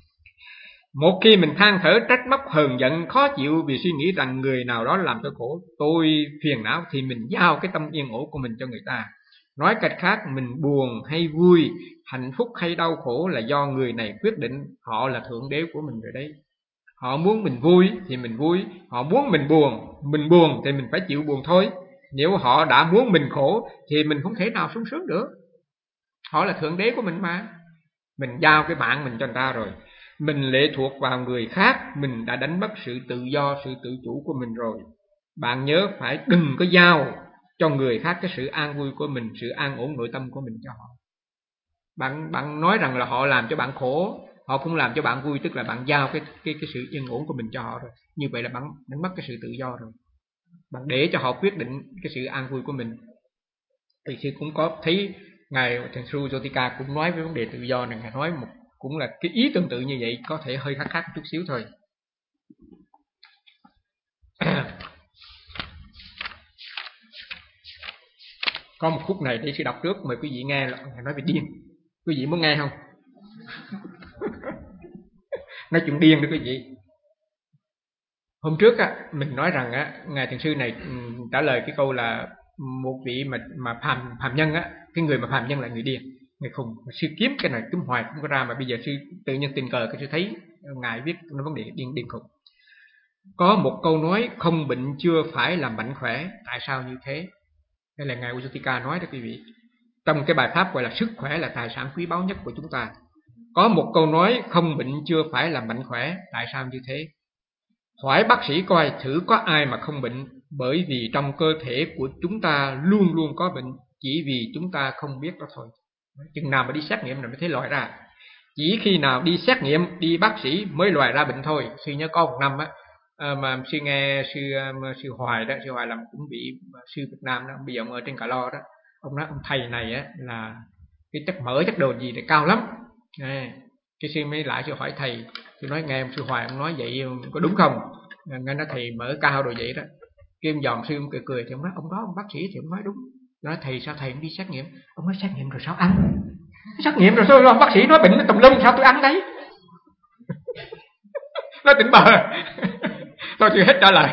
Một khi mình than thở, trách móc, hờn giận, khó chịu vì suy nghĩ rằng người nào đó làm tôi khổ, tôi phiền não, thì mình giao cái tâm yên ổn của mình cho người ta. Nói cách khác, mình buồn hay vui, hạnh phúc hay đau khổ là do người này quyết định. Họ là thượng đế của mình rồi đấy. Họ muốn mình vui thì mình vui, họ muốn mình buồn, mình buồn thì mình phải chịu buồn thôi. Nếu họ đã muốn mình khổ thì mình không thể nào sung sướng được. Họ là thượng đế của mình mà. Mình giao cái mạng mình cho người ta rồi, mình lệ thuộc vào người khác, mình đã đánh mất sự tự do, sự tự chủ của mình rồi. Bạn nhớ phải đừng có giao cho người khác cái sự an vui của mình, sự an ổn nội tâm của mình cho họ. Bạn bạn nói rằng là họ làm cho bạn khổ, họ cũng làm cho bạn vui, tức là bạn giao cái cái cái sự yên ổn của mình cho họ rồi. Như vậy là bạn đánh mất cái sự tự do rồi. Bạn để cho họ quyết định cái sự an vui của mình. Thì sư cũng có thấy ngài Thiền sư Jotika cũng nói với vấn đề tự do này, ngài nói một cũng là cái ý tương tự như vậy, có thể hơi khác khác chút xíu thôi. Có một khúc này để sư đọc trước, mời quý vị nghe, là ngài nói về điên. Quý vị muốn nghe không? Nói chuyện điên đó quý vị. Hôm trước á, mình nói rằng á, ngài thiền sư này trả lời cái câu là một vị mà mà phàm phàm nhân á, cái người mà phàm nhân là người điên, người khùng. Sư kiếm cái này kiếm hoài không có ra, mà bây giờ sư tự nhiên tình cờ cái sư thấy ngài viết nó vấn đề điên điên khùng. Có một câu nói không bệnh chưa phải là mạnh khỏe, tại sao như thế? Đây là ngài Ujotika nói đó quý vị. Trong cái bài pháp gọi là sức khỏe là tài sản quý báu nhất của chúng ta. Có một câu nói không bệnh chưa phải là mạnh khỏe, tại sao như thế? Hỏi bác sĩ coi thử có ai mà không bệnh, bởi vì trong cơ thể của chúng ta luôn luôn có bệnh, chỉ vì chúng ta không biết đó thôi. Chừng nào mà đi xét nghiệm rồi mới thấy loại ra. Chỉ khi nào đi xét nghiệm, đi bác sĩ mới loại ra bệnh thôi. Sư nhớ có một năm á, mà sư nghe sư sư Hoài đó, sư Hoài làm cũng bị sư Việt Nam đó, bây giờ ông ở trên Cà Lo đó. Ông nói ông thầy này á là cái chất mỡ chất đồ gì thì cao lắm. À, cái sư mới lại sư hỏi thầy, sư nói nghe ông sư Hoài ông nói vậy có đúng không? Nghe nói thầy mỡ cao đồ vậy đó. Kim giòn sư ông cười cười thì ông nói ông đó ông bác sĩ thì ông nói đúng. Nói thầy sao thầy không đi xét nghiệm? Ông nói xét nghiệm rồi sao ăn? Xét nghiệm rồi sao bác sĩ nói bệnh tùm lum sao tôi ăn đấy? Nói tỉnh bờ. Tôi chưa hết trả lời.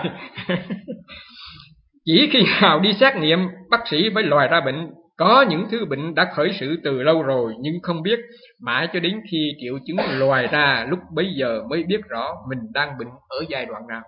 Chỉ khi nào đi xét nghiệm, bác sĩ mới lòi ra bệnh. Có những thứ bệnh đã khởi sự từ lâu rồi nhưng không biết, mãi cho đến khi triệu chứng lòi ra, lúc bấy giờ mới biết rõ mình đang bệnh ở giai đoạn nào.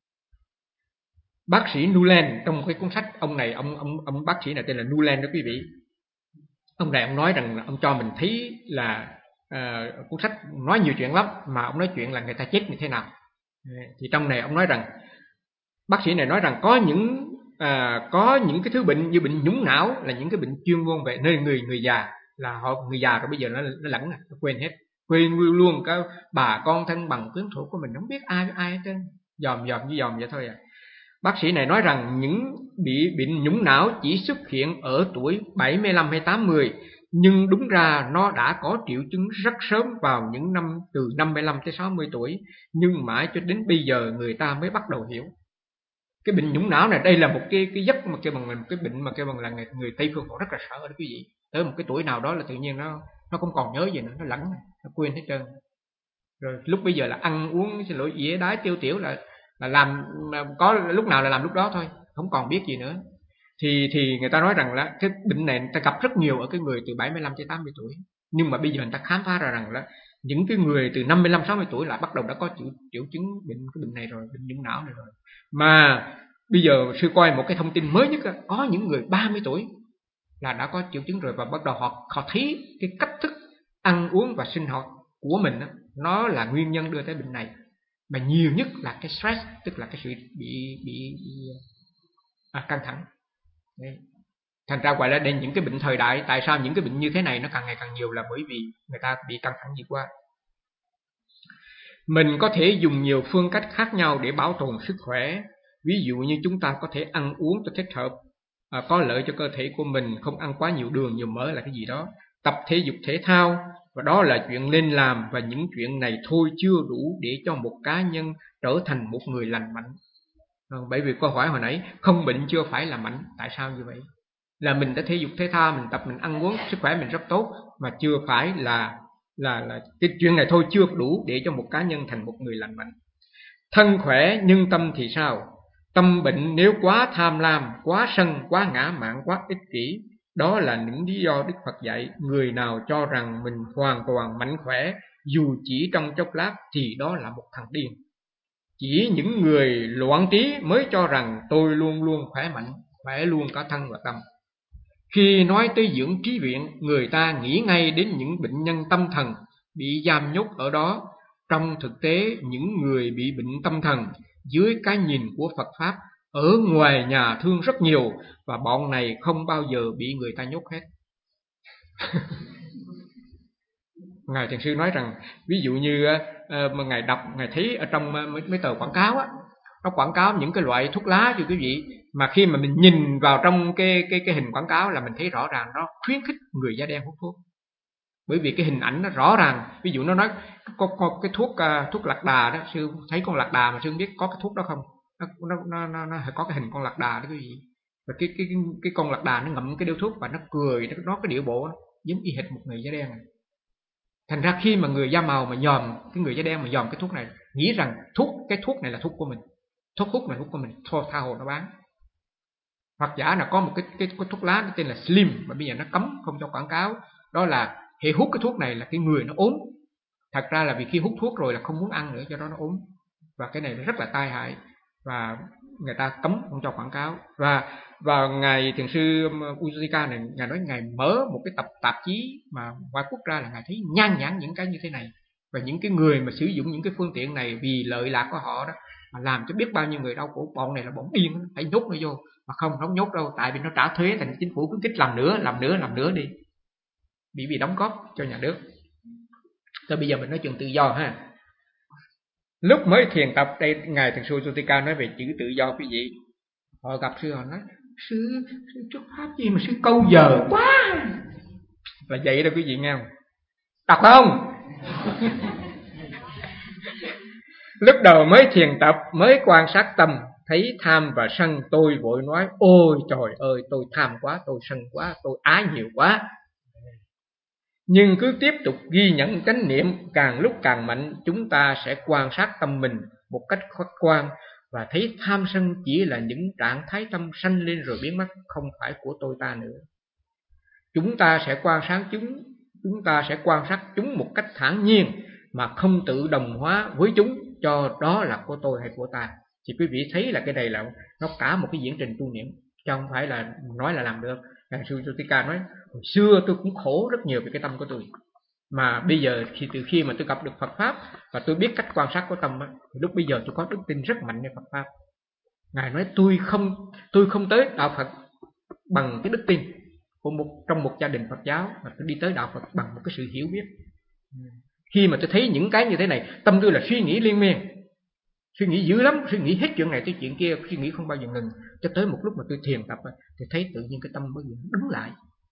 Bác sĩ Nuland trong cái cuốn sách, ông này ông ông ông bác sĩ này tên là Nuland đó quý vị. Ông này ông nói rằng ông cho mình thấy là à, cuốn sách nói nhiều chuyện lắm, mà ông nói chuyện là người ta chết như thế nào. Thì trong này ông nói rằng, bác sĩ này nói rằng có những à, có những cái thứ bệnh như bệnh nhũng não là những cái bệnh chuyên môn về nơi người người già, là họ người già rồi bây giờ nó nó lẫn nó quên hết, quên luôn cái bà con thân bằng quyến thuộc của mình, không biết ai ai hết trơn, dòm dòm như dòm vậy thôi à. Bác sĩ này nói rằng những bị bệnh nhũng não chỉ xuất hiện ở tuổi bảy mươi lăm hay tám mươi, nhưng đúng ra nó đã có triệu chứng rất sớm vào những năm từ năm mươi lăm tới sáu mươi tuổi, nhưng mãi cho đến bây giờ người ta mới bắt đầu hiểu. Cái bệnh nhũng não này đây là một cái cái giấc mà kêu bằng là một cái bệnh mà kêu bằng là người, người Tây phương họ rất là sợ đó quý vị. Tới một cái tuổi nào đó là tự nhiên nó nó không còn nhớ gì nữa, nó lẫn, nó quên hết trơn. Rồi lúc bây giờ là ăn uống xin lỗi ỉa đái tiêu tiểu là là làm có lúc nào là làm lúc đó thôi, không còn biết gì nữa. Thì thì người ta nói rằng là cái bệnh này người ta gặp rất nhiều ở cái người từ bảy mươi lăm tới tám mươi tuổi, nhưng mà bây giờ người ta khám phá ra rằng là những cái người từ năm mươi lăm sáu mươi tuổi là bắt đầu đã có triệu triệu chứng bệnh cái bệnh này rồi, bệnh nhũng não này rồi. Mà bây giờ sư coi một cái thông tin mới nhất, có những người ba mươi tuổi là đã có triệu chứng rồi, và bắt đầu họ họ thấy cái cách thức ăn uống và sinh hoạt của mình đó, nó là nguyên nhân đưa tới bệnh này. Mà nhiều nhất là cái stress, tức là cái sự bị bị, bị à, căng thẳng. Đấy. Thành ra gọi là đến những cái bệnh thời đại, tại sao những cái bệnh như thế này nó càng ngày càng nhiều là bởi vì người ta bị căng thẳng nhiều quá. Mình có thể dùng nhiều phương cách khác nhau để bảo tồn sức khỏe. Ví dụ như chúng ta có thể ăn uống cho thích hợp, à, có lợi cho cơ thể của mình, không ăn quá nhiều đường, nhiều mỡ là cái gì đó. Tập thể dục thể thao, và đó là chuyện nên làm, và những chuyện này thôi chưa đủ để cho một cá nhân trở thành một người lành mạnh. À, bởi vì câu hỏi hồi nãy, không bệnh chưa phải là mạnh, tại sao như vậy? Là mình đã thể dục thể thao, mình tập, mình ăn uống, sức khỏe mình rất tốt, mà chưa phải là là là cái chuyện này thôi chưa đủ để cho một cá nhân thành một người lành mạnh. Thân khỏe nhưng tâm thì sao? Tâm bệnh nếu quá tham lam, quá sân, quá ngã mạn, quá ích kỷ, đó là những lý do Đức Phật dạy người nào cho rằng mình hoàn toàn mạnh khỏe dù chỉ trong chốc lát thì đó là một thằng điên. Chỉ những người loạn trí mới cho rằng tôi luôn luôn khỏe mạnh, khỏe luôn cả thân và tâm. Khi nói tới dưỡng trí viện, người ta nghĩ ngay đến những bệnh nhân tâm thần bị giam nhốt ở đó. Trong thực tế, những người bị bệnh tâm thần dưới cái nhìn của Phật Pháp ở ngoài nhà thương rất nhiều, và bọn này không bao giờ bị người ta nhốt hết. Ngài Thiền Sư nói rằng, ví dụ như mà Ngài đọc, Ngài thấy ở trong mấy tờ quảng cáo á, nó quảng cáo những cái loại thuốc lá cho quý vị, mà khi mà mình nhìn vào trong cái cái cái hình quảng cáo là mình thấy rõ ràng nó khuyến khích người da đen hút thuốc. Bởi vì cái hình ảnh nó rõ ràng, ví dụ nó nói có, có cái thuốc uh, thuốc lạc đà đó, sư thấy con lạc đà mà sư không biết có cái thuốc đó không, nó nó nó nó có cái hình con lạc đà đó quý vị, và cái cái cái con lạc đà nó ngậm cái điếu thuốc và nó cười, nó nó cái điệu bộ nó giống y hệt một người da đen này. Thành ra khi mà người da màu mà dòm, cái người da đen mà dòm cái thuốc này, nghĩ rằng thuốc cái thuốc này là thuốc của mình, thuốc hút là thuốc của mình, thôi tha hồ nó bán. Hoặc giả là có một cái, cái, cái thuốc lá nó tên là Slim mà bây giờ nó cấm không cho quảng cáo, đó là hệ hút cái thuốc này là cái người nó ốm. Thật ra là vì khi hút thuốc rồi là không muốn ăn nữa, cho đó nó ốm. Và cái này nó rất là tai hại, và người ta cấm không cho quảng cáo. Và và ngài Thiền sư Ujika này, ngài nói ngài mở một cái tập tạp chí mà ngoại quốc ra là ngài thấy nhan nhản những cái như thế này, và những cái người mà sử dụng những cái phương tiện này vì lợi lạc của họ đó mà làm cho biết bao nhiêu người đau khổ. Bọn này là bọn điên, phải nhốt nó vô. Mà không, không nhốt đâu, tại vì nó trả thuế, thành chính phủ khuyến khích làm nữa, làm nữa, làm nữa đi, bị bị đóng góp cho nhà nước. Thôi bây giờ mình nói chuyện tự do ha. Lúc mới thiền tập, đây ngài Thiền sư Sutika nói về chữ tự do quý vị. Họ gặp sư họ nói, sư, sư thuyết pháp gì mà sư câu giờ quá, là vậy đó quý vị nghe không? Đọc không? Lúc đầu mới thiền tập, mới quan sát tâm, thấy tham và sân, tôi vội nói: ôi trời ơi, tôi tham quá, tôi sân quá, tôi ái nhiều quá. Nhưng cứ tiếp tục ghi nhận chánh niệm càng lúc càng mạnh, chúng ta sẽ quan sát tâm mình một cách khách quan và thấy tham sân chỉ là những trạng thái tâm sanh lên rồi biến mất, không phải của tôi ta nữa. Chúng ta sẽ quan sát chúng, chúng ta sẽ quan sát chúng một cách thản nhiên mà không tự đồng hóa với chúng cho đó là của tôi hay của ta. Thì quý vị thấy là cái này là nó cả một cái diễn trình tu niệm, chứ không phải là nói là làm được. Ngài Sư Sutika nói: hồi xưa tôi cũng khổ rất nhiều về cái tâm của tôi, mà bây giờ khi từ khi mà tôi gặp được Phật pháp và tôi biết cách quan sát của tâm á, thì lúc bây giờ tôi có đức tin rất mạnh về Phật pháp. Ngài nói tôi không tôi không tới đạo Phật bằng cái đức tin của một trong một gia đình Phật giáo, mà tôi đi tới đạo Phật bằng một cái sự hiểu biết. Khi mà tôi thấy những cái như thế này, tâm tôi là suy nghĩ liên miên, suy nghĩ dữ lắm, suy nghĩ hết chuyện này tới chuyện kia, suy nghĩ không bao giờ ngừng, cho tới một lúc mà tôi thiền tập thì thấy tự nhiên cái tâm bao giờ đứng lại.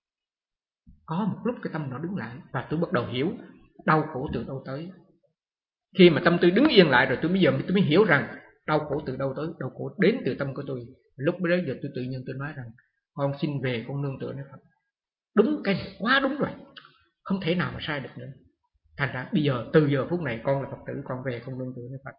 Có một lúc cái tâm nó đứng lại và tôi bắt đầu hiểu đau khổ từ đâu tới. Khi mà tâm tôi đứng yên lại rồi, tôi bây giờ tôi mới hiểu rằng đau khổ từ đâu tới, đau khổ đến từ tâm của tôi. Lúc đó giờ tôi tự nhiên tôi nói rằng: con xin về con nương tựa nơi Phật. Đúng, cái này quá đúng rồi, không thể nào mà sai được nữa. Thành ra bây giờ từ giờ phút này con là Phật tử, con về con nương tựa nơi Phật.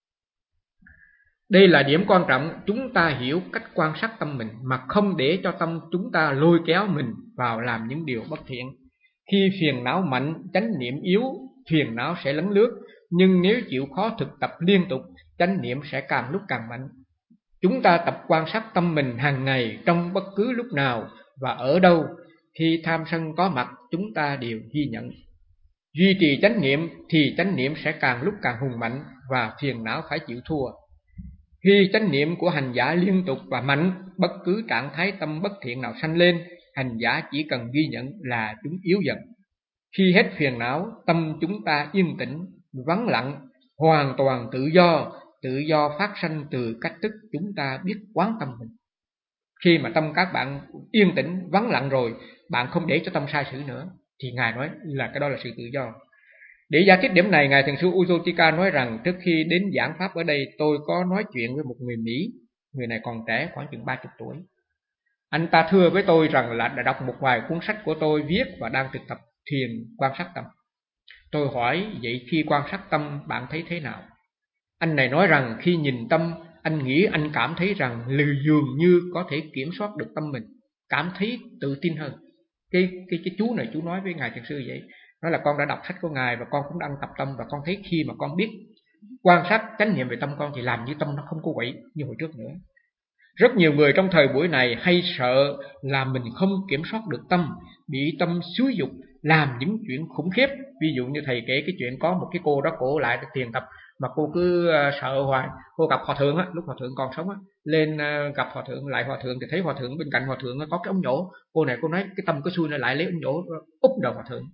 Đây là điểm quan trọng, chúng ta hiểu cách quan sát tâm mình mà không để cho tâm chúng ta lôi kéo mình vào làm những điều bất thiện. Khi phiền não mạnh, chánh niệm yếu, phiền não sẽ lấn lướt, nhưng nếu chịu khó thực tập liên tục, chánh niệm sẽ càng lúc càng mạnh. Chúng ta tập quan sát tâm mình hàng ngày trong bất cứ lúc nào và ở đâu. Khi tham sân có mặt, chúng ta đều ghi nhận. Duy trì chánh niệm thì chánh niệm sẽ càng lúc càng hùng mạnh và phiền não phải chịu thua. Khi chánh niệm của hành giả liên tục và mạnh, bất cứ trạng thái tâm bất thiện nào sanh lên, hành giả chỉ cần ghi nhận là chúng yếu dần. Khi hết phiền não, tâm chúng ta yên tĩnh, vắng lặng, hoàn toàn tự do, tự do phát sanh từ cách thức chúng ta biết quán tâm mình. Khi mà tâm các bạn yên tĩnh, vắng lặng rồi, bạn không để cho tâm sai sử nữa, thì Ngài nói là cái đó là sự tự do. Để giải thích điểm này, Ngài Thiền sư Ujotika nói rằng trước khi đến giảng pháp ở đây, tôi có nói chuyện với một người Mỹ. Người này còn trẻ, khoảng chừng ba mươi tuổi. Anh ta thưa với tôi rằng là đã đọc một vài cuốn sách của tôi viết và đang thực tập thiền quan sát tâm. Tôi hỏi: vậy khi quan sát tâm bạn thấy thế nào? Anh này nói rằng khi nhìn tâm, anh nghĩ anh cảm thấy rằng lừ dường như có thể kiểm soát được tâm mình, cảm thấy tự tin hơn. Cái, cái, cái chú này chú nói với Ngài Thiền sư vậy. Nói là con đã đọc sách của Ngài và con cũng đang tập tâm, và con thấy khi mà con biết quan sát chánh niệm về tâm con thì làm như tâm nó không có quậy như hồi trước nữa. Rất nhiều người trong thời buổi này hay sợ là mình không kiểm soát được tâm, bị tâm xúi dục làm những chuyện khủng khiếp. Ví dụ như thầy kể cái chuyện có một cái cô đó, cổ lại thiền tập mà cô cứ sợ hoài. Cô gặp hòa thượng á, lúc hòa thượng còn sống á, lên gặp hòa thượng, lại hòa thượng thì thấy hòa thượng bên cạnh hòa thượng có cái ống nhổ. Cô này cô nói cái tâm có xui này lại lấy ống nhổ úp đầu hòa thượng.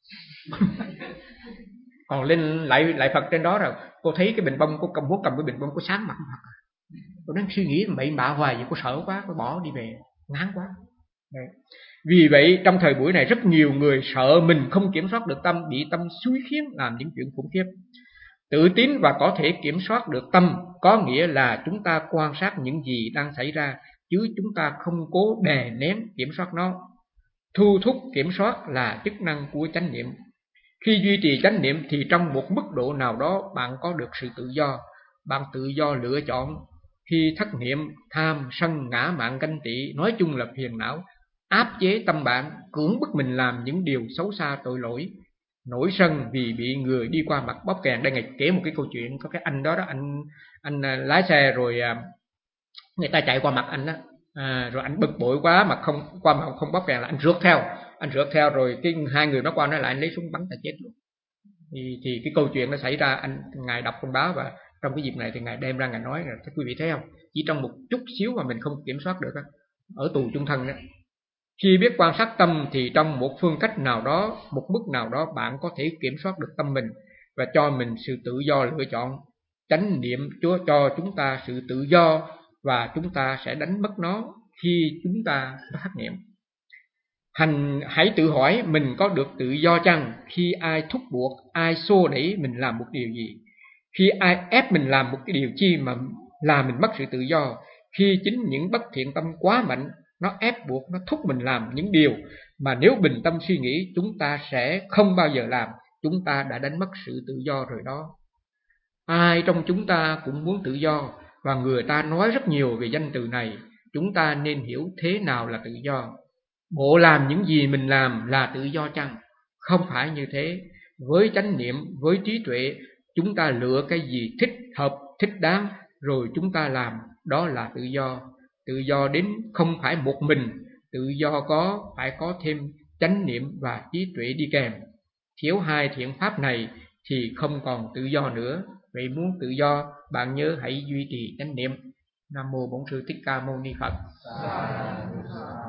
Còn lên lại lại Phật trên đó rồi, cô thấy cái bình bông, cô cầm muốn cầm cái bình bông, cô sáng mặt Phật. Cô đang suy nghĩ bậy bạ hoài vậy, cô sợ quá, cô bỏ đi về, ngán quá. Đấy. Vì vậy trong thời buổi này rất nhiều người sợ mình không kiểm soát được tâm, bị tâm xúi khiến làm những chuyện khủng khiếp. Tự tin và có thể kiểm soát được tâm có nghĩa là chúng ta quan sát những gì đang xảy ra, chứ chúng ta không cố đè nén kiểm soát nó. Thu thúc kiểm soát là chức năng của chánh niệm. Khi duy trì chánh niệm thì trong một mức độ nào đó bạn có được sự tự do. Bạn tự do lựa chọn. Khi thất niệm, tham, sân, ngã mạn, ganh tị, nói chung là phiền não, áp chế tâm bạn, cưỡng bức mình làm những điều xấu xa tội lỗi. Nổi sân vì bị người đi qua mặt bóp kèn. Đây Ngài kể một cái câu chuyện, có cái anh đó đó, anh anh lái xe rồi người ta chạy qua mặt anh đó, à, rồi anh bực bội quá mà không qua mặt không bóp kèn là anh rượt theo, anh rượt theo rồi cái hai người nó qua nó lại, anh lấy súng bắn ta chết luôn. Thì, thì cái câu chuyện nó xảy ra, anh Ngài đọc thông báo và trong cái dịp này thì Ngài đem ra Ngài nói rồi, quý vị thấy không? Chỉ trong một chút xíu mà mình không kiểm soát được đó, ở tù chung thân đó. Khi biết quan sát tâm thì trong một phương cách nào đó, một mức nào đó bạn có thể kiểm soát được tâm mình và cho mình sự tự do lựa chọn. Chánh niệm Chúa cho chúng ta sự tự do và chúng ta sẽ đánh mất nó khi chúng ta thất niệm. Hành hãy tự hỏi mình có được tự do chăng khi ai thúc buộc, ai xô đẩy mình làm một điều gì, khi ai ép mình làm một cái điều chi mà là mình mất sự tự do. Khi chính những bất thiện tâm quá mạnh, nó ép buộc, nó thúc mình làm những điều mà nếu bình tâm suy nghĩ chúng ta sẽ không bao giờ làm, chúng ta đã đánh mất sự tự do rồi đó. Ai trong chúng ta cũng muốn tự do, và người ta nói rất nhiều về danh từ này. Chúng ta nên hiểu thế nào là tự do. Bộ làm những gì mình làm là tự do chăng? Không phải như thế. Với chánh niệm, với trí tuệ, chúng ta lựa cái gì thích hợp, thích đáng, rồi chúng ta làm, đó là tự do. Tự do đến không phải một mình, tự do có phải có thêm chánh niệm và trí tuệ đi kèm. Thiếu hai thiện pháp này thì không còn tự do nữa. Vậy muốn tự do, bạn nhớ hãy duy trì chánh niệm. Nam mô Bổn Sư Thích Ca Mâu Ni Phật.